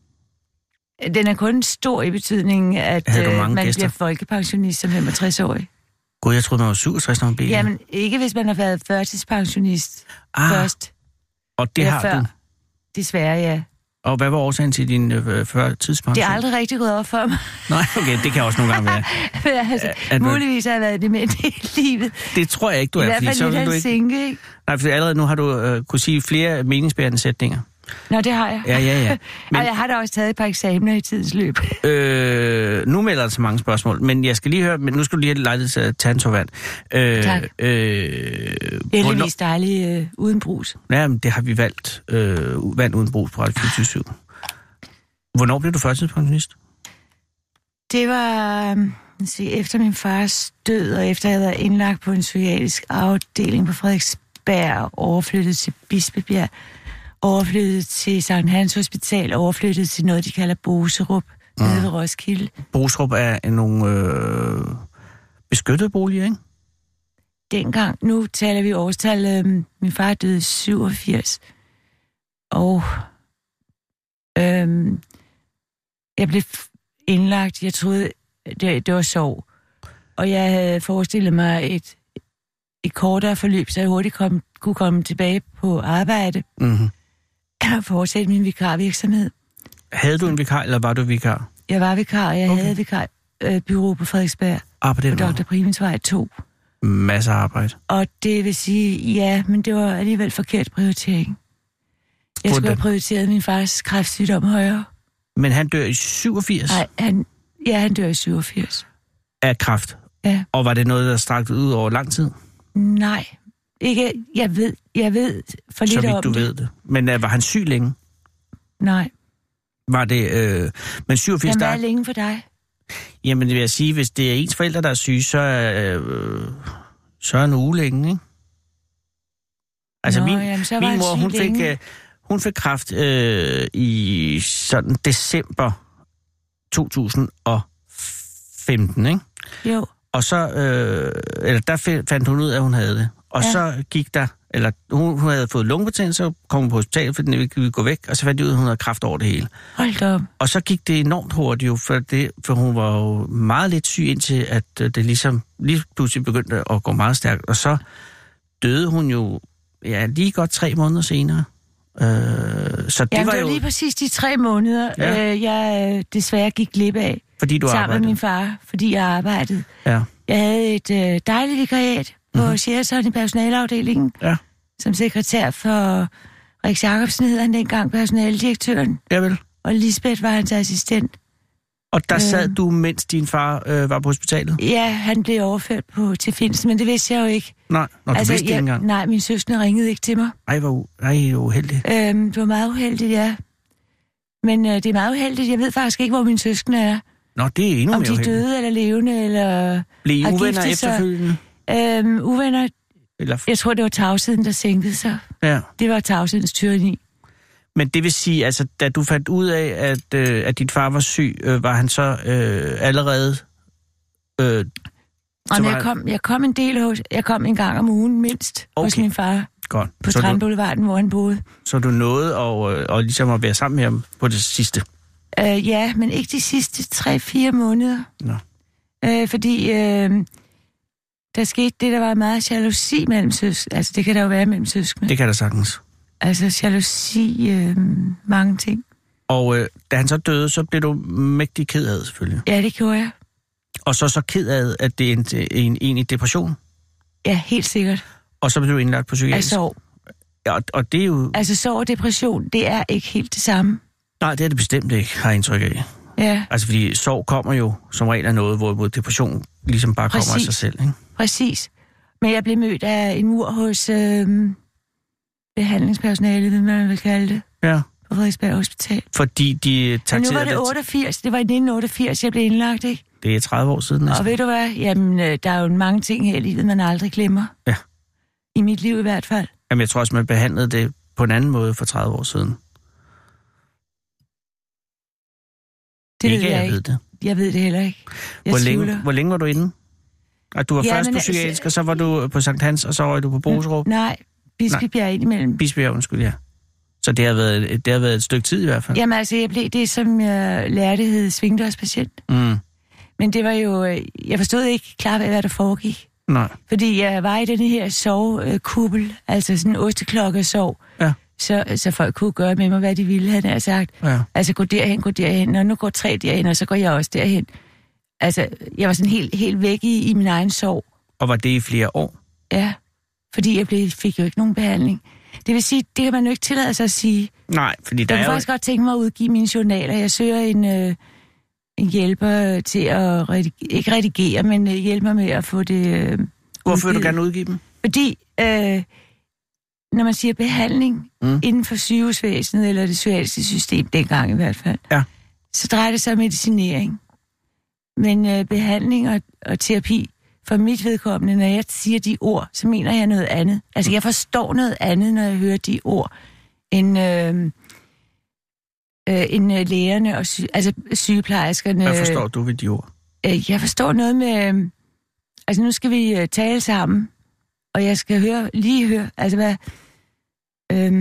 Den er kun stor i betydningen, at øh, man gæster? bliver folkepensionist som femogtres-årig. Gud, jeg troede, man var syvogtres, når man blev. Jamen, ikke hvis man har været førtidspensionist ah, først. Og det har før. du? Desværre, ja. Og hvad var årsagen til din øh, førtidspension? Det er aldrig rigtig gået op for mig. Nej, okay, det kan også nogle gange være. altså, at, muligvis har jeg været dement hele livet. Det tror jeg ikke, du er. I hvert fald lidt af en sinke, ikke? Nej, for allerede nu har du øh, kunne sige flere meningsbærende sætninger. Nå, det har jeg. Ja, ja, ja. Men, og jeg har da også taget et par eksamener i tidens løb. øh, nu melder der så mange spørgsmål, men jeg skal lige høre, men nu skal du lige have lejlighed til at tage en tår vand. Øh, tak. Øh, Heldigvis dejligt øh, uden brus. Ja, men det har vi valgt. Øh, vand uden brus på Radio fireogtyve syv. Hvornår blev du førtidspensionist? Det var øh, se, efter min fars død, og efter jeg havde været indlagt på en psykiatrisk afdeling på Frederiksberg, overflyttet til Bispebjerg, overflyttet til Sankt Hans Hospital, overflyttet til noget, de kalder Boserup, mm. nede ved Roskilde. Boserup er nogle øh, beskyttede boliger, ikke? Dengang, nu taler vi årstal, øh, min far døde i syvogfirs, og øh, jeg blev indlagt, jeg troede, det, det var sov, og jeg havde forestillet mig et, et kortere forløb, så jeg hurtigt kom, kunne komme tilbage på arbejde. Mhm. Og fortsætte min vikarvirksomhed. Havde du en vikar, eller var du vikar? Jeg var vikar, og jeg okay. havde vikarbyrå øh, på Frederiksberg. Ah, på den på doktor Primensvej to. Masser af arbejde. Og det vil sige, ja, men det var alligevel forkert prioritering. Jeg Hvordan? skulle have prioriteret min fars kræftsygdom højere. Men han dør i syvogfirs? Nej, han, ja, han dør i syvogfirs. Af kræft? Ja. Og var det noget, der strakte ud over lang tid? Nej, ikke. Jeg ved, jeg ved for lidt om det. Så vidt du ved det. Men uh, var han syg længe? Nej. Var det... Øh, men syvogfirs... Jamen, hvad er der... længe for dig? Jamen, det vil jeg sige, hvis det er ens forældre, der er syge, så er, øh, så er en uge længe, ikke? Altså, Nå, min, jamen, så min mor, hun fik, øh, hun fik kræft øh, i sådan december to tusind og femten, ikke? Jo. Og så, øh, eller der fandt hun ud af, at hun havde det. Og ja. Så gik der, eller hun, hun havde fået lungebetændelse, så kom hun på hospitalet, fordi den ville gå væk, og så fandt de ud af, at hun havde kræft over det hele. Hold da op. Og så gik det enormt hurtigt jo, for, det, for hun var jo meget lidt syg, indtil at det ligesom lige pludselig begyndte at gå meget stærkt. Og så døde hun jo ja, lige godt tre måneder senere. Øh, så det Jamen, var det jo var lige præcis de tre måneder, ja. øh, jeg øh, desværre gik glip af. Fordi du sammen arbejdede. med min far, fordi jeg arbejdede. Ja. Jeg havde et øh, dejligt vikariat på mm-hmm. Sheraton i personaleafdelingen. Ja. Som sekretær for Rex Jacobsen, hedder han dengang, personaledirektøren. Ja vel. Og Lisbeth var hans assistent. Og der sad øh, du, mens din far øh, var på hospitalet? Ja, han blev overført på, til Finsen, men det vidste jeg jo ikke. Nej, når du altså, vidste det jeg, ikke engang? Nej, min søskende ringede ikke til mig. Ej, hvor ej, uheldigt. Øhm, det var meget uheldigt, ja. Men øh, det er meget uheldigt. Jeg ved faktisk ikke, hvor mine søskende er. Nå, det er endnu Om mere de er uheldigt. døde eller levende, eller... Blev I har uvenner giftet sig. efterfølgende? Øhm, uvenner... Eller... Jeg tror, det var tavsheden, der sænkede sig. Ja. Det var tavshedens tyranni. Men det vil sige, altså, da du fandt ud af, at, øh, at din far var syg, øh, var han så øh, allerede... Øh, Jamen, jeg, han... kom, jeg kom en del hos... Jeg kom en gang om ugen mindst okay. hos min far. Godt. På Strandboulevarden, hvor han boede. Så du nåede og, øh, og ligesom at være sammen med ham på det sidste? Øh, ja, men ikke de sidste tre-fire måneder. Nå. Øh, fordi øh, der skete det, der var meget jalousi mellem søskende. Altså, det kan der jo være mellem søskende. Det kan der sagtens. Altså, jalousi, øh, mange ting. Og øh, da han så døde, så blev du mægtig ked af det, selvfølgelig. Ja, det gjorde jeg. Og så så ked af, at det er en, en, en i depression? Ja, helt sikkert. Og så blev du indlagt på psykiatrisk? Altså, ja, og, og det er jo... Altså, sorg og depression, det er ikke helt det samme. Nej, det er det bestemt ikke, har jeg indtryk af. Ja. Altså, fordi sorg kommer jo som regel af noget, hvorimod depression ligesom bare Præcis. kommer af sig selv, ikke? Præcis. Men jeg blev mødt af en mur hos øh, behandlingspersonale, hvad man vil kalde det. Ja. På Frederiksberg Hospital. Fordi de takterede Men nu var det otteogfirs, det var i nitten otteogfirs, jeg blev indlagt, ikke? Det er tredive år siden næsten. Og ved du hvad? Jamen, der er jo mange ting her i livet, man aldrig glemmer. Ja. I mit liv i hvert fald. Jamen, jeg tror også, man behandlede det på en anden måde for tredive år siden. Det ikke, ved jeg, jeg ikke. ved det. Jeg ved det heller ikke. Jeg hvor, længe, tvivler. hvor længe var du inde? Og du var Ja, først men på altså- psykiatrisk, og så var du på Sankt Hans, og så var du på Boserup? Nej, Bispebjerg indimellem. Bispebjerg, undskyld, ja. Så det har, været, det har været et stykke tid i hvert fald? Jamen altså, jeg blev det, som jeg lærte, hed svingdørspatient. Mm. Men det var jo... Jeg forstod ikke klart, hvad der foregik. Nej. Fordi jeg var i den her sovekuppel, altså sådan en osteklokkesov. Ja. Så, så folk kunne gøre med mig, hvad de ville, havde jeg sagt. Ja. Altså, gå derhen, gå derhen, og nu går tre derhen, og så går jeg også derhen. Altså, jeg var sådan helt, helt væk i, i min egen sorg. Og var det i flere år? Ja, fordi jeg blev, fik jo ikke nogen behandling. Det vil sige, det kan man jo ikke tillade sig at sige. Nej, fordi der jeg er kunne jo... faktisk godt tænke mig at udgive mine journaler. Jeg søger en, øh, en hjælper til at redigere, ikke redigere, men øh, hjælpe mig med at få det øh, Hvorfor vil du udgivet. gerne udgive dem? Fordi, øh, når man siger behandling mm. inden for sygehusvæsenet, eller det psykiatriske system, dengang i hvert fald, ja. så drejer det sig om medicinering. Men øh, behandling og, og terapi, for mit vedkommende, når jeg siger de ord, så mener jeg noget andet. Altså, jeg forstår noget andet, når jeg hører de ord, end, øh, øh, end øh, lægerne og sy- altså, sygeplejerskerne. Hvad forstår du ved de ord? Øh, jeg forstår noget med... Øh, altså, nu skal vi øh, tale sammen, og jeg skal høre, lige høre, altså, hvad... Øh,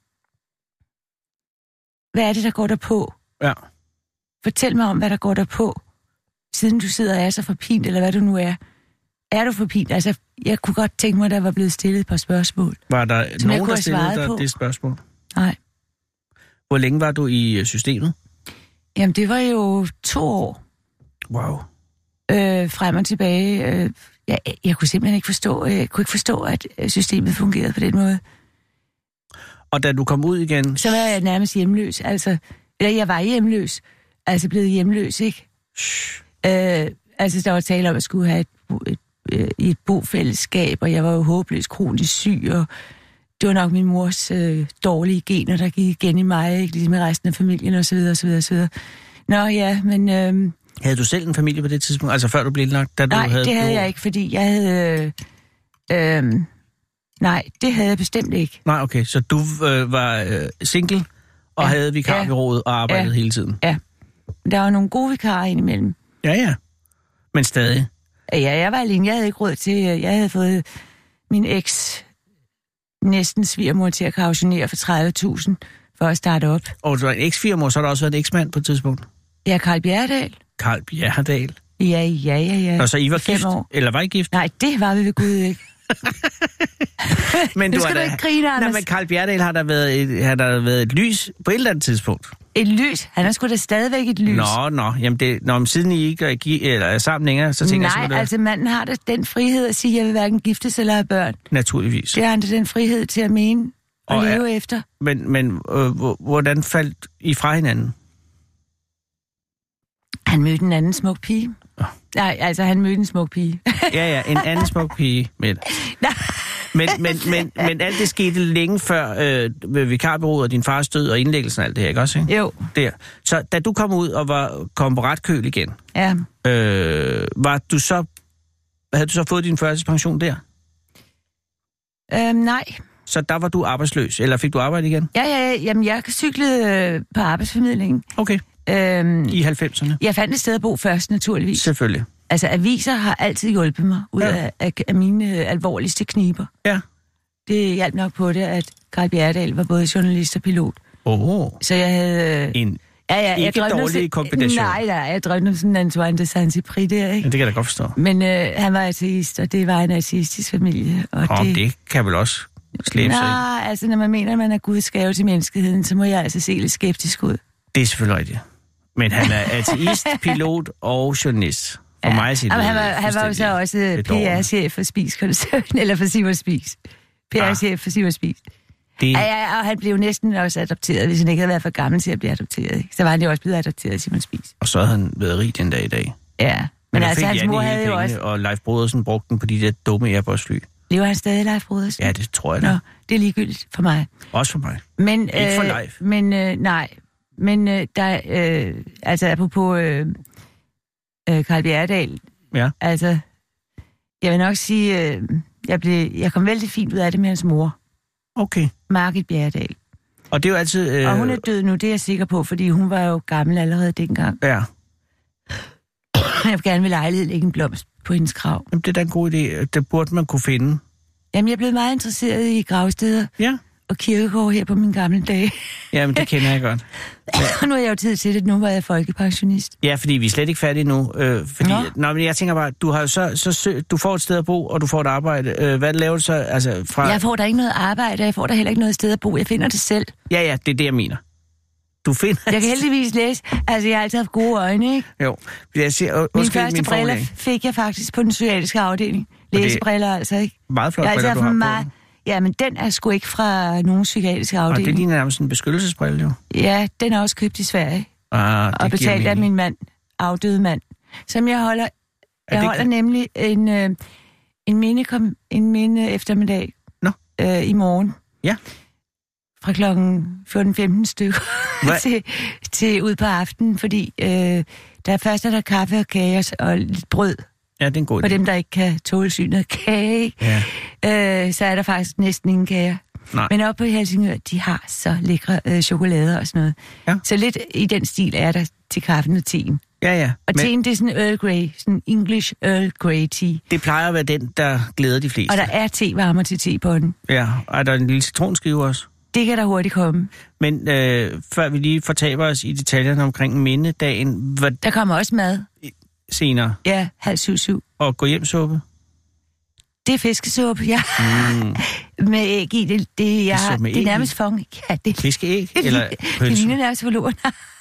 hvad er det, der går der på? Ja. Fortæl mig om, hvad der går der på, siden du sidder og er så forpint, eller hvad du nu er. Er du forpint? Altså, jeg kunne godt tænke mig, at der var blevet stillet et par spørgsmål. Var der som nogen, der stillede dig på. det spørgsmål? Nej. Hvor længe var du i systemet? Jamen, det var jo to år. Wow. Øh, frem og tilbage. Øh, jeg, jeg kunne simpelthen ikke forstå, jeg kunne ikke forstå, at systemet fungerede på den måde. Og da du kom ud igen... Så var jeg nærmest hjemløs. Altså, eller jeg var hjemløs. Altså blevet hjemløs, ikke? Øh, altså, der var tale om, at jeg skulle have et, et, et, et bofællesskab, og jeg var jo håbløs kronisk syg, og det var nok min mors øh, dårlige gener, der gik igen i mig, ikke? Ligesom i resten af familien, og så videre, og så videre, og så videre. Nå ja, men... Øh, havde du selv en familie på det tidspunkt? Altså før du blev indlagt? Da du nej, havde, det havde du... jeg ikke, fordi jeg havde... Øh, øh, nej, det havde jeg bestemt ikke. Nej, okay. Så du øh, var øh, single, og ja. havde vikarbyrået ja. og arbejdede ja. hele tiden? Ja. Der var nogle gode vikarer indimellem. Ja, ja. Men stadig? Ja, jeg var alene. Jeg havde ikke råd til... Jeg havde fået min eks næsten svigermor til at kautionere for tredive tusind for at starte op. Og du var en eks-firmor, så har der også været en eksmand på et tidspunkt? Ja, Carl Bjerredal. Carl Bjerredal? Ja, ja, ja, ja. Og så I var Fem gift? År. Eller var I gift? Nej, det var vi ved Gud ikke. Men nu du skal er du da... ikke grine, Anders. Nej, men Carl Bjerdal har der, været et, har der været et lys på et eller andet tidspunkt. Et lys? Han er sgu da stadigvæk et lys. Nå, nå. Jamen, det, når om siden I ikke er, eller er sammen længere, så tænker Nej, jeg... Nej, altså manden har da den frihed at sige, at jeg vil hverken giftes eller have børn. Naturligvis. Det har han da den frihed til at mene og, og leve er, efter. Men, men øh, hvordan faldt I fra hinanden? Han mødte en anden smuk pige. Oh. Nej, altså han mødte en smuk pige. Ja, ja, en anden smuk pige. Men, men, men, men, men alt det skete længe før øh, ved vikarbureauet og din fars død og indlæggelsen og alt det her, ikke også? Ikke? Jo. Der. Så da du kom ud og var kom på ret køl igen, ja. øh, var du så, havde du så fået din førtidspension der? Øhm, nej. Så der var du arbejdsløs, eller fik du arbejde igen? Ja, ja, ja. Jamen, jeg cyklede øh, på arbejdsformidlingen. Okay. Øhm, I halvfemserne? Jeg fandt et sted at bo først, naturligvis. Selvfølgelig. Altså, aviser har altid hjulpet mig ud ja. af, af, af mine øh, alvorligste kniber. Ja. Det hjalp nok på det, at Carl Bjerdal var både journalist og pilot. Åh. Oh. Så jeg havde... Øh, en ja, ja, ikke jeg dårlig kombination. Nej, nej, jeg drømte om sådan en Antoine de Saint-Exupéry der, ikke? Ja, det kan jeg da godt forstå. Men øh, han var ateist, og det var en ateistisk familie. Og oh, det... det kan vel også slæbe sig. Nej, altså når man mener, at man er Guds gave til menneskeheden, så må jeg altså se lidt skeptisk ud. Det er selvfølgelig rigtigt. Men han er ateist, pilot og journalist. For ja. mig siger det. Han var, han var jo så også P R-chef for Spis-koncernen, eller for Sivert Spis. P R-chef ah. for Sivert Spis. Det... Ja, ja, og han blev næsten også adopteret, hvis han ikke havde været for gammel til at blive adopteret. Ikke? Så var han jo også blevet adopteret af Simon Spies. Og så havde han været rig den dag i dag. Ja, men, men altså hans mor havde jo også... Og Leif Brodersen brugte den på de der dumme Airbus-fly. Lever han stadig, Leif Brodersen? Ja, det tror jeg da. Nå, det er ligegyldigt for mig. Også for mig. Men, ikke for øh, Leif. Men øh, nej, men øh, der, øh, altså apropos øh, øh, Carl Bjerdal, ja. altså, jeg vil nok sige, øh, jeg, blev, jeg kom vældig fint ud af det med hans mor. Okay. Margit Bjerdal. Og det er jo altid... Øh... Og hun er død nu, det er jeg sikker på, fordi hun var jo gammel allerede dengang. Ja. Jeg vil gerne ved lejlighed lægge en blomst på hendes grav. Jamen, det er da en god idé. Det burde man kunne finde. Jamen, jeg er blevet meget interesseret i gravsteder. Ja. Og kirkegård her på mine gamle dage. Jamen, det kender jeg godt. Ja. Nu er jeg jo tid til det. Nu var jeg folkepensionist. Ja, fordi vi er slet ikke færdige nu. Øh, fordi, nå. Nå, men jeg tænker bare, du har så, så sø, du får et sted at bo, og du får et arbejde. Øh, hvad laver du så? Altså, fra... Jeg får da ikke noget arbejde, og jeg får da heller ikke noget sted at bo. Jeg finder det selv. Ja, ja, det er det, jeg mener. Du finder jeg kan heldigvis læse. Altså, jeg har altid haft gode øjne, ikke? Jo. Jeg siger, uh, min første min briller fik jeg faktisk på den psykiatriske afdeling. Læsebriller, altså, ikke? Meget flot briller, du har meget... på. Ja, men den er sgu ikke fra nogen psykiatriske afdeling. Og det ligner nærmest en beskyttelsesbrille, jo. Ja, den er også købt i Sverige. Ah, det og betalt af min mand, afdøde mand. Som jeg holder... Jeg holder kan... nemlig en, øh, en, minde, kom, en minde eftermiddag Nå. Øh, i morgen. Ja. Fra klokken fjorten femten stykker til, til ud på aftenen, fordi øh, der først er der kaffe og kage og lidt brød. Ja, det er en god idé. For dem, der ikke kan tåle synet af kage, ja. øh, så er der faktisk næsten ingen kager. Nej. Men oppe på Helsingør, de har så lækre øh, chokolader og sådan noget. Ja. Så lidt i den stil er der til kaffen og teen. Ja, ja. Og teen, men... det er sådan Earl Grey, sådan English Earl Grey tea. Det plejer at være den, der glæder de fleste. Og der er tevarmer til te på den. Ja, og er der en lille citronskive også? Det kan der hurtigt komme. Men øh, før vi lige fortaber os i detaljerne omkring mindedagen... Hvad... Der kommer også mad. Senere? Ja, halv syv syv. Og gå hjem suppe? Det er fiskesuppe, ja. Mm. Med æg i. Det, det, jeg, det, det er nærmest fong. Ja, det, fiskeæg? Eller pølse? Det ligner nærmest forloren.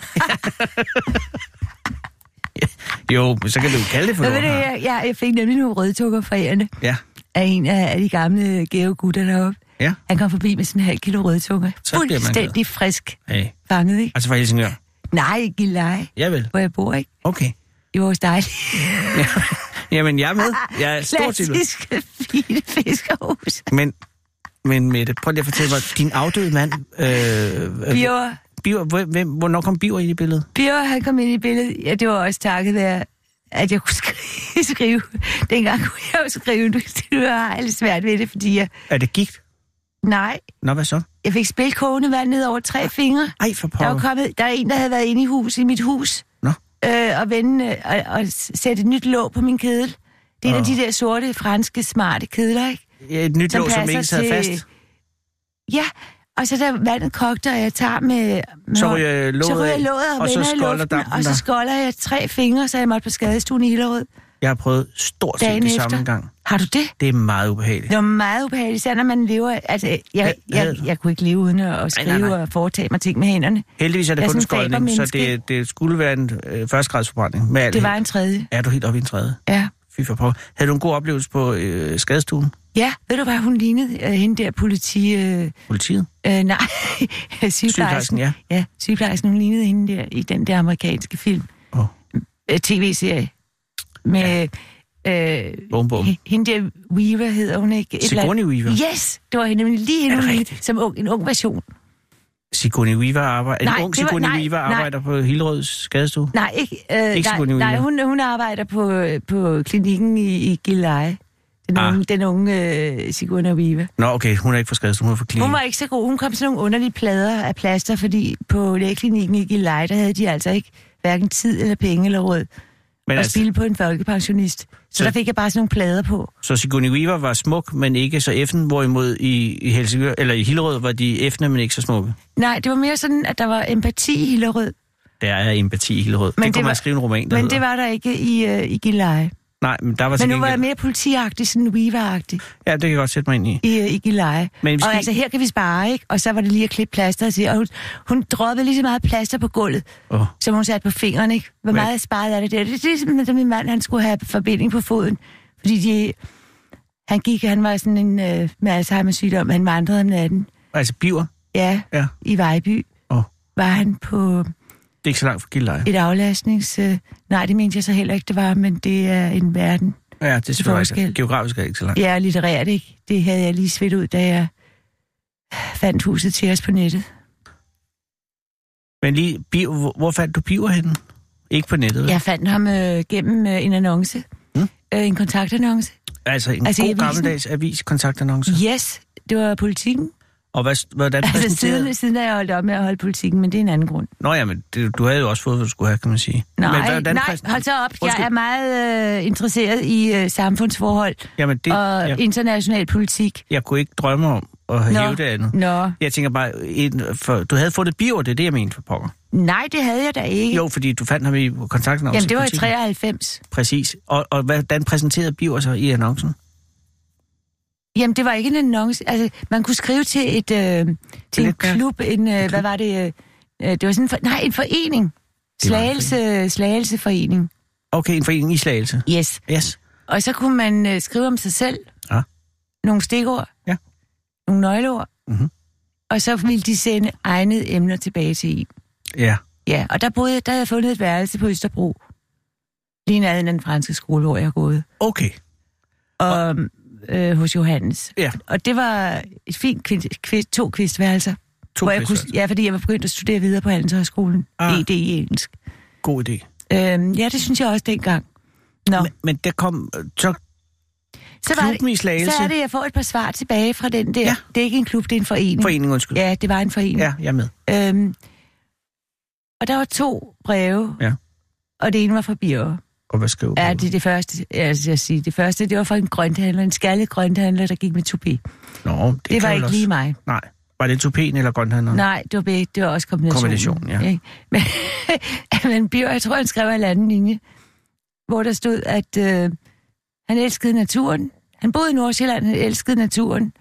Jo, så kan du jo kalde det forloren. Jeg, jeg, jeg fik nemlig nogle rødtukker fra ærende. Ja. Af en af, af de gamle gævegutter deroppe. Ja. Han kom forbi med sådan en halv kilo rødtukker. Fuldstændig frisk hey. fanget, ikke? Altså fra Helsingør? Nej, i Gilleleje. Ja vel. Hvor jeg bor, ikke? Okay. I vores dejlige. Ja. Jamen, jeg er med. Jeg er stort til. Klassisk fine fiskerhus. Men, men Mette, prøv lige at fortælle mig, din afdøde mand... Øh, Biver. Biver, hvem, hvornår kom Biver ind i billedet? Biver, han kom ind i billedet. Ja, det var også takket være, at jeg kunne skrive. skrive. Dengang kunne jeg jo skrive. Du har lidt svært ved det, fordi jeg... Er det gigt? Nej. Nå, hvad så? Jeg fik spildt kogende vand ned over tre fingre. Ej, for pokker. Der var kommet, der er en, der havde været inde i hus, i mit hus. Nå. Øh, og vende og, og sætte et nyt låg på min kedel. Det er oh. en af de der sorte, franske, smarte kedler, ikke? Ja, et nyt låg, som ikke sad til... fast? Ja, og så da vandet kogte, og jeg tager med... med så ryger jeg låget, så ryger jeg låget og, og vender så i luften, og så skolder jeg tre fingre, så jeg måtte på skadestuen i Hillerød. Jeg har prøvet stort set Dagen det efter. samme gang. Har du det? Det er meget ubehageligt. Det var meget ubehageligt, især når man lever... Altså, jeg, jeg, jeg, jeg kunne ikke leve uden at skrive nej, nej. og foretage mig ting med hænderne. Heldigvis er det Jeg er kun en sådan en skoldning, så fabermenneske. det, det skulle være en øh, førstegradsforbrænding. Med alt Det var helt. en tredje. Er du helt oppe i en tredje? Ja. Fy for pokker. Havde du en god oplevelse på øh, skadestuen? Ja, ved du hvad, hun lignede? Øh, hende der politi... Øh, Politiet? øh, nej, sygeplejersken. Sygeplejersken, ja. Ja, sygeplejersken, hun lignede hende der i den der amerikanske film. Åh. Øh, tv-serie. Med... Øh, Bum, bum. h- hende der Weaver hedder hun ikke? Et eller andet- Sigourney Weaver? Yes, det var hende, nemlig lige hende, Er det hun lignede, rigtigt? som ung, en ung version. Sigourney Weaver arbejder... Nej, En ung det var- Sigourney nej, Weaver nej. arbejder på Hillerøds skadestue? Nej, ikke, øh, Ikke nej, Sigourney nej Weaver. hun, hun arbejder på, på klinikken i, i Gilleleje. Den Ah. unge, den unge uh, Sigourney Weaver. Nå, okay, hun er ikke fra skadestuen, hun er fra klinikken. Hun var ikke så god. Hun kom sådan nogle underlige plader af plaster, fordi på lægeklinikken i Gilleleje, der havde de altså ikke hverken tid eller penge eller råd Men at altså, spille på en folkepensionist. Så, Så- der fik jeg bare sådan nogle plader på. så Sigourney Weaver var smuk, men ikke så effen, hvorimod i, i Helsingør, eller i Hillerød var de effende, men ikke så smukke. Nej, det var mere sådan, at der var empati i Hillerød. Der er empati i Hillerød. Men det kunne det man var- skrive en roman, der Men hedder. det var der ikke i, uh, i Gilleleje. Nej, men der var til Men nu var jeg gengæld- mere politiagtig, sådan Weaver-agtig Ja, det kan jeg godt sætte mig ind i. i, uh, i Gilleleje. Men vi skal- Og altså, her kan vi spare, ikke? Og så var det lige at klippe plaster og sige, og hun, hun droppede lige så meget plaster på gulvet, Åh. som hun satte på fingrene, ikke? Hvor Men- meget sparet er det der? Det er ligesom, at min mand, han skulle have forbinding på foden. Fordi de, han gik, han var sådan en øh, med Alzheimer's sygdom, han vandrede om natten. Altså biver. Ja, Ja. i Vejby Åh. var han på Det er ikke så langt fra Gilleleje. et aflastnings... Øh, nej, det mente jeg så heller ikke, det var, men det er en verden. Ja, det er selvfølgelig forskel. ikke. Geografisk er det ikke så langt. Ja, litterært, ikke? Det havde jeg lige svedt ud, da jeg fandt huset til os på nettet. Men lige, biver, hvor, hvor fandt du biver henne? Ikke på nettet? vel? Jeg fandt ham øh, gennem øh, en annonce. Mm. Øh, en kontaktannonce. Altså en Altså i god avisen? gammeldags avis-kontaktannonce. Yes, det var Politikken. Og hvad, hvordan Altså præsenterede... siden, siden er jeg holdt op med at holde Politikken, men det er en anden grund. Nå ja, men det, du havde jo også fået, hvad du skulle have, kan man sige. Nej, men hvordan nej, præsen- hold så op. Jeg Undskyld. er meget øh, interesseret i øh, samfundsforhold Jamen, det, og jeg, international politik. jeg kunne ikke drømme om at have Nå. hævet det andet. Nå, Jeg tænker bare, en, for, du havde fået det biver, det er det, jeg mente for pokker. nej, det havde jeg da ikke. Jo, fordi du fandt ham i kontaktannonce. Jamen, det var i Politiken. treoghalvfems. Præcis. Og, og hvordan præsenterede biver sig i annoncen? Jamen, det var ikke en annonce. Altså, man kunne skrive til et øh, til en Billetbær? klub, en, øh, hvad var det? Øh, øh, det var sådan en, for, nej, en forening. Det var en Slagelse, Slagelseforening. Okay, en forening i Slagelse. Yes. Yes. Og så kunne man øh, skrive om sig selv. Ja. Nogle stikord. Ja. Nogle nøgleord. Mhm. Og så ville de sende egnede emner tilbage til en. Ja. Ja, og der, boede, der havde jeg fundet et værelse på Østerbro. Lige nærheden af den franske skole, hvor jeg har gået. Okay. Og øh, hos Johannes. Ja. Og det var et fint kvist, kvist, to kvistværelser. To hvor jeg kunne, quizværelser. ja, fordi jeg var begyndt at studere videre på Handelshøjskolen. Ah. E D i engelsk. God idé. Øhm, ja, det synes jeg også dengang. Nå, Men, men der kom... Så så, var klubben i det, Slagelse. så er det, jeg får et par svar tilbage fra den der. Ja. Det er ikke en klub, det er en forening. Forening, undskyld. Ja, det var en forening. Ja, jeg er med. Øhm, og der var to breve. Ja. Og det ene var fra Birger. Og hvad skriver Ja, du? det er det første, altså jeg siger. Det første, det var fra en grønthandler, en skaldet grønthandler, der gik med tupi. Nå, det, Det, det var kan vel ikke også... lige mig. Nej. Var det tupen eller grønthandler? Nej, det var begge. Det var også kombinationen. Kombination, ja. Ikke? Men, men Birger, jeg tror, han skrev en anden linje, hvor der stod, at øh, han elskede naturen. Han boede i Nordsjælland, han elskede naturen.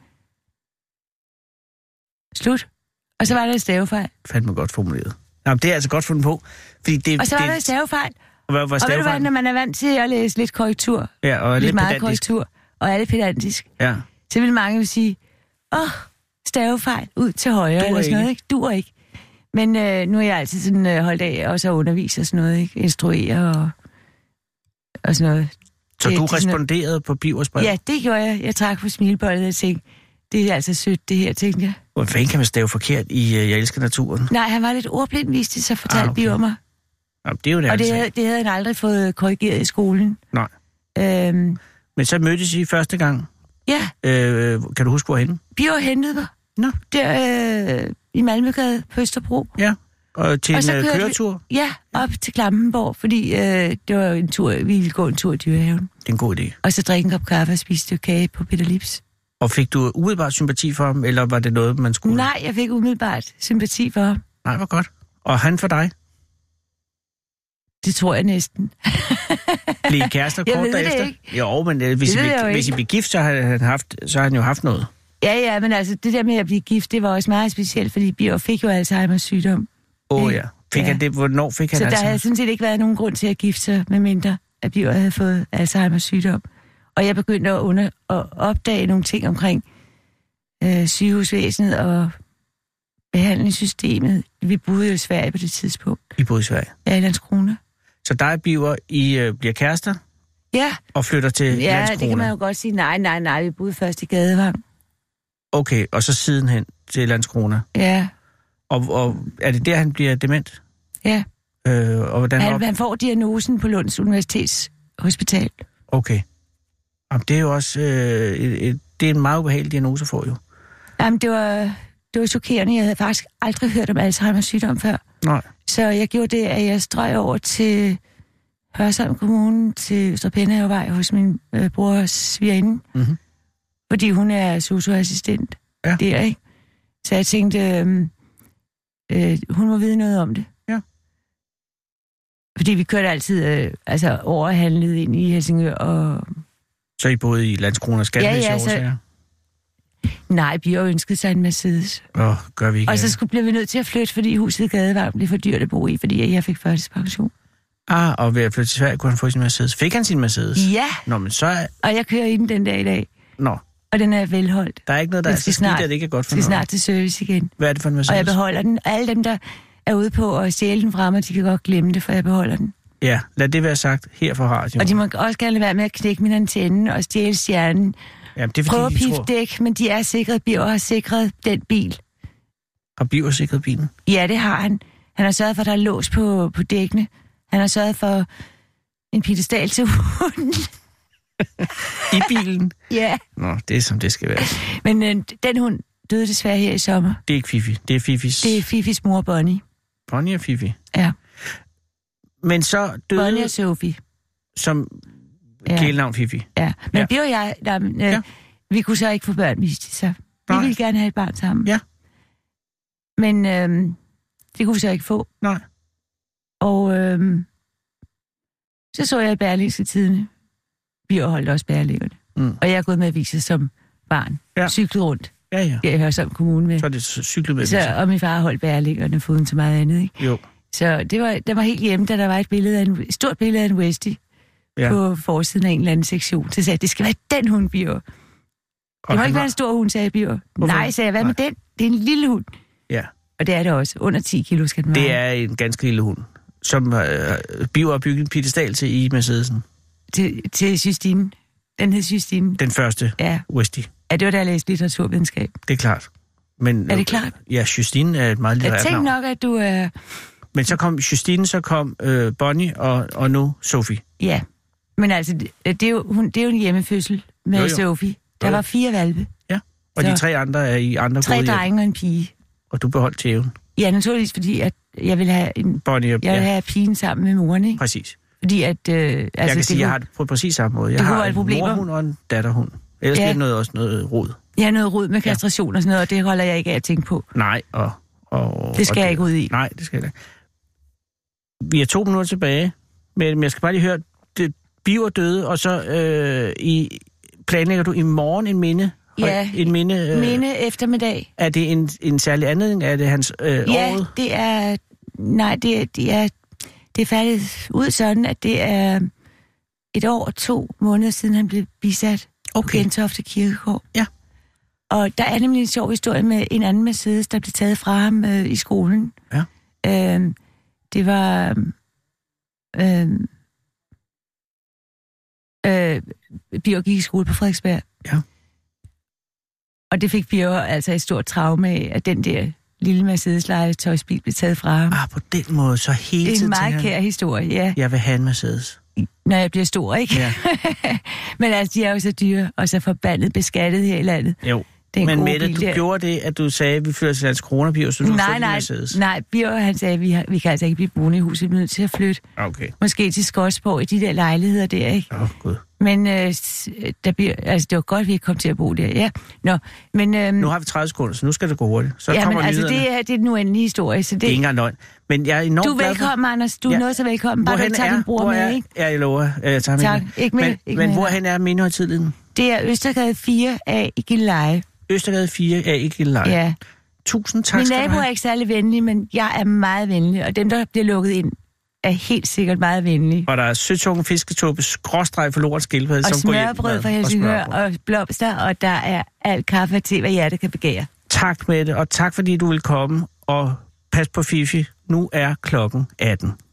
Slut. Og så var der en stavefejl. Fandme godt formuleret. Jamen, det er altså godt fundet på. Fordi det, Og så var det, der en stavefejl. Og hvad var Og ved du hvad, stavefejlen? når man er vant til at læse lidt korrektur, Ja, og lidt, lidt meget pedantisk. korrektur, og er lidt pedantisk, Ja. så vil mange jo sige, åh, oh, stavefejl ud til højre, Duer eller sådan noget, ikke. ikke? Duer ikke. Men øh, nu er jeg altid sådan øh, holdt af også at undervise og sådan noget, ikke? Instruere og, og sådan noget. Så Det- du det er sådan responderede på Bivers brev? Ja, det gjorde jeg. Jeg trak på smilbollet og tænkte, det er altså sødt, det her, tænkte jeg. Hvor fanden kan man stave forkert i uh, Jeg elsker naturen? Nej, han var lidt ordblind, viste det sig, fortalte Ah, ah, okay. okay. Biver mig. Jamen, det er jo det, Og det altså. havde, det havde han aldrig fået korrigeret i skolen. Nej. Øhm, Men så mødtes I første gang. ja, Øh, kan du huske, hvorhenne? Biver hentede mig. Nå. Der øh, i Malmøgade på Østerbro. Ja. Og til Og en så uh, kørte vi- køretur? Ja, op til Klampenborg, fordi øh, det var jo en tur, vi ville gå en tur i Dyrehaven. Det er en god idé. Og så drikke en kop kaffe og spise et stykke kage på Peter Lips. Og fik du umiddelbart sympati for ham, eller var det noget, man skulle... Nej, jeg fik umiddelbart sympati for ham. Nej, hvor godt. Og han for dig? Det tror jeg næsten. Blev I kærester Jeg kort ved det derefter? ikke. Jo, men øh, hvis, I ved jeg blev, jo hvis I ikke. blev gift, så har han, haft, så har han jo haft noget. Ja, ja, men altså, det der med at blive gift, det var også meget specielt, fordi Birger fik jo Alzheimer's sygdom. Åh oh, ja. Fik Ja. han det? Hvornår fik han Så der altså? havde sådan set ikke været nogen grund til at gifte sig, medmindre at Birger havde fået Alzheimer's sygdom. Og jeg begyndte at, under, at opdage nogle ting omkring øh, sygehusvæsenet og behandlingssystemet. Vi boede jo i Sverige på det tidspunkt. I boede i Sverige. Ja, i Landskrona. Så dig og Biver, I øh, bliver kærester Ja, og flytter til ja Landskrona? det kan man jo godt sige. Nej, nej, nej, vi boede først i Gadevang. Okay, og så sidenhen til Landskrona. Ja, Og, og er det der, han bliver dement? ja. Øh, og hvordan Han, op... han får diagnosen på Lunds Universitets Hospital. Okay. Jamen, det er jo også øh, et, et, det er en meget ubehagelig diagnose for jo. Jamen, det var, det var chokerende. Jeg havde faktisk aldrig hørt om Alzheimer's sygdom før. Nej. Så jeg gjorde det, at jeg strøg over til Hørsholm Kommune, til Østre Pennehavevej hos min øh, brors svigerinde. Mm-hmm. Fordi hun er socioassistent Ja. der, ikke? Så jeg tænkte, øh, øh, hun må vide noget om det. Ja. Fordi vi kørte altid øh, altså overhandlet ind i Helsingør, og Så I boede i Landskrona skattemæssige Ja, ja, så- årsager? nej, Birger ønskede sig en Mercedes. Åh, gør vi ikke. Og så det? skulle, blev vi nødt til at flytte, fordi huset i Gadevang blev for dyrt at bo i, fordi jeg fik førtidspension. Ah, og ved at flytte til Sverige kunne han få sin Mercedes. Fik han sin Mercedes? Ja, Nå, men så er... og jeg kører i den den dag i dag, Nå, og den er velholdt. der er ikke noget, der Den er så skal skidt, snart- at det ikke er godt for skal noget. snart til service igen. Hvad er det for en Mercedes? Og jeg beholder den. Alle dem, der er ude på at stjæle den fra mig, de kan godt glemme det, for jeg beholder den. Ja, lad det være sagt her fra radioen. Og de må også gerne lade være med at knække min antenne og stjæle stjernen. Jamen, det er Prøv at fordi, de pifte tror... dæk, men de er sikret. Birger har sikret den bil. Har Biver sikret bilen? Ja, det har han. Han har sørget for, at der er lås på, på dækkene. Han har sørget for en piedestal til hunden. I bilen? Ja, Nå, det er som det skal være. men øh, den hund døde desværre her i sommer. Det er ikke Fifi. Det er Fifis... Det er Fifis mor, Bonnie. Bonnie og Fifi. Ja, Men så døde... Bonnie og Sophie. Som Ja. kælenavn Fifi. Ja, men Ja. ja. Birger og jeg, der, øh, Ja. ja. vi kunne så ikke få børn, viste det sig. Vi Nej. ville gerne have et barn sammen. Ja. Men øh, det kunne vi så ikke få. Nej. Og øh, så så jeg i Berlingske Tidene. Birger holdt også Berlingerne. Mm. Og jeg er gået med aviser som barn. Ja. Cyklet rundt. Ja, ja. Jeg hører som kommune med. Så er det cyklet med. Så, og min far holdt Berlingerne foruden til meget andet, ikke? Jo. Så det var, der var helt hjemme, da der var et, billede af en, et stort billede af en Westie Ja. ja. på forsiden af en eller anden sektion. Så sagde jeg, det skal være den hund, Birger. Det Og må han ikke var- være en stor hund, sagde Birger. Hvorfor? Nej, sagde jeg, hvad Nej. med den? Det er en lille hund. Ja. Og det er det også. Under ti kilo skal den være. Det er en ganske lille hund, som øh, Biver har bygget en piedestal til i Mercedesen. Til, til Justine. Den hed Justine. Den første, Ja. Westie. ja, det var da jeg læste litteraturvidenskab. Det er klart. Men, Er det klart? Ja, Justine er et meget Jeg litterært tænkte navn. nok, at du er... Men så kom Justine, så kom øh, Bonnie, og, og nu Sophie. Ja. Men altså, det, det, er, jo, hun, det er jo en hjemmefødsel med Jo, jo. Sophie. Der Jo, jo. var fire valpe. Og Så. de tre andre er i andre Tre gode hjem. drenge og en pige. Og du beholdt tæven. Ja, naturligvis, fordi at jeg ville have, en, Bonnie og... jeg ville Ja, have pigen sammen med moren, ikke? præcis. Fordi at... Øh, altså, Jeg kan det sige, at jeg kunne- har det på præcis samme måde. Jeg det kunne har være et en problem. morhund og en datterhund. Ellers Ja. bliver det noget, også noget rod. Jeg har noget rod med kastration og sådan noget, og det holder jeg ikke af at tænke på. Nej, og... og Det skal og jeg ikke ud i. Nej, det skal jeg ikke. Vi er to minutter tilbage, men jeg skal bare lige høre, det, Biver døde, og så øh, i, planlægger du i morgen en minde? Ja, en minde, øh, Minde eftermiddag. Er det en, en særlig anledning? Er det hans øh, Ja, året? det er... Nej, det, er- det er... Det er færdigt ud sådan, at det er et år og to måneder siden, han blev bisat Okay. på Gentofte Kirkegård. Ja. Og der er nemlig en sjov historie med en anden Mercedes, der blev taget fra ham øh, i skolen. Ja. Øhm, det var... Øhm, øh, Birger gik i skole på Frederiksberg. Ja. Og det fik Birger altså et stort traume af, at den der lille Mercedes-legetøjsbil blev taget fra ham. Ah, på den måde, så hele Det er en tiden meget tænker han, kær historie, ja. jeg vil have en Mercedes. Når jeg bliver stor, ikke? Ja. Men altså, de er jo så dyre, og så forbandet beskattet her i landet. Jo. Det er Men en god Mette, bil, du der. gjorde det, at du sagde, at vi flytter til Landskrona, Bio, så du Nej, får nej, Mercedes. nej. Birger, han sagde, at vi, har, vi kan altså ikke blive boende i huset. Vi er nødt til at flytte. Okay. Måske til Skodsborg i de der lejligheder der, ikke? Åh, oh, gud. Men øh, der bliver, altså, det var godt, at vi ikke kom til at bo der. Ja, nå, men... Øhm, Nu har vi tredive sekunder, så nu skal det gå hurtigt. Så ja, kommer men altså, nyhederne. det er, det er den uendelige historie, så det... Det er ikke engang løgn. Men jeg er enormt Du er glad for- velkommen, Anders. Du er Ja. noget så velkommen. Bare du Hvorhen ikke tager er- din bror hvor med, er- ikke? Ja, jeg lover. Jeg tager med. Tak. Ikke med. Men, Ikke men med. hvorhen er Minihøjtidligheden? Det er Østergade fire A i Gilleleje. Østergade fire er ikke lejr. Ja. Tusind tak Min skal du nabo er have. ikke særlig venlig, men jeg er meget venlig. Og dem, der bliver lukket ind, er helt sikkert meget venlige. Og der er søtunge fisketuppe, skråstreg for lorens skildpadde, Og som går hjem smørbrød med- fra og Helsingør, smørbrød. og blomster, og der er alt kaffe og te, hvad hjertet kan begære. Tak med det, og tak fordi du vil komme, og pas på Fifi. Nu er klokken atten.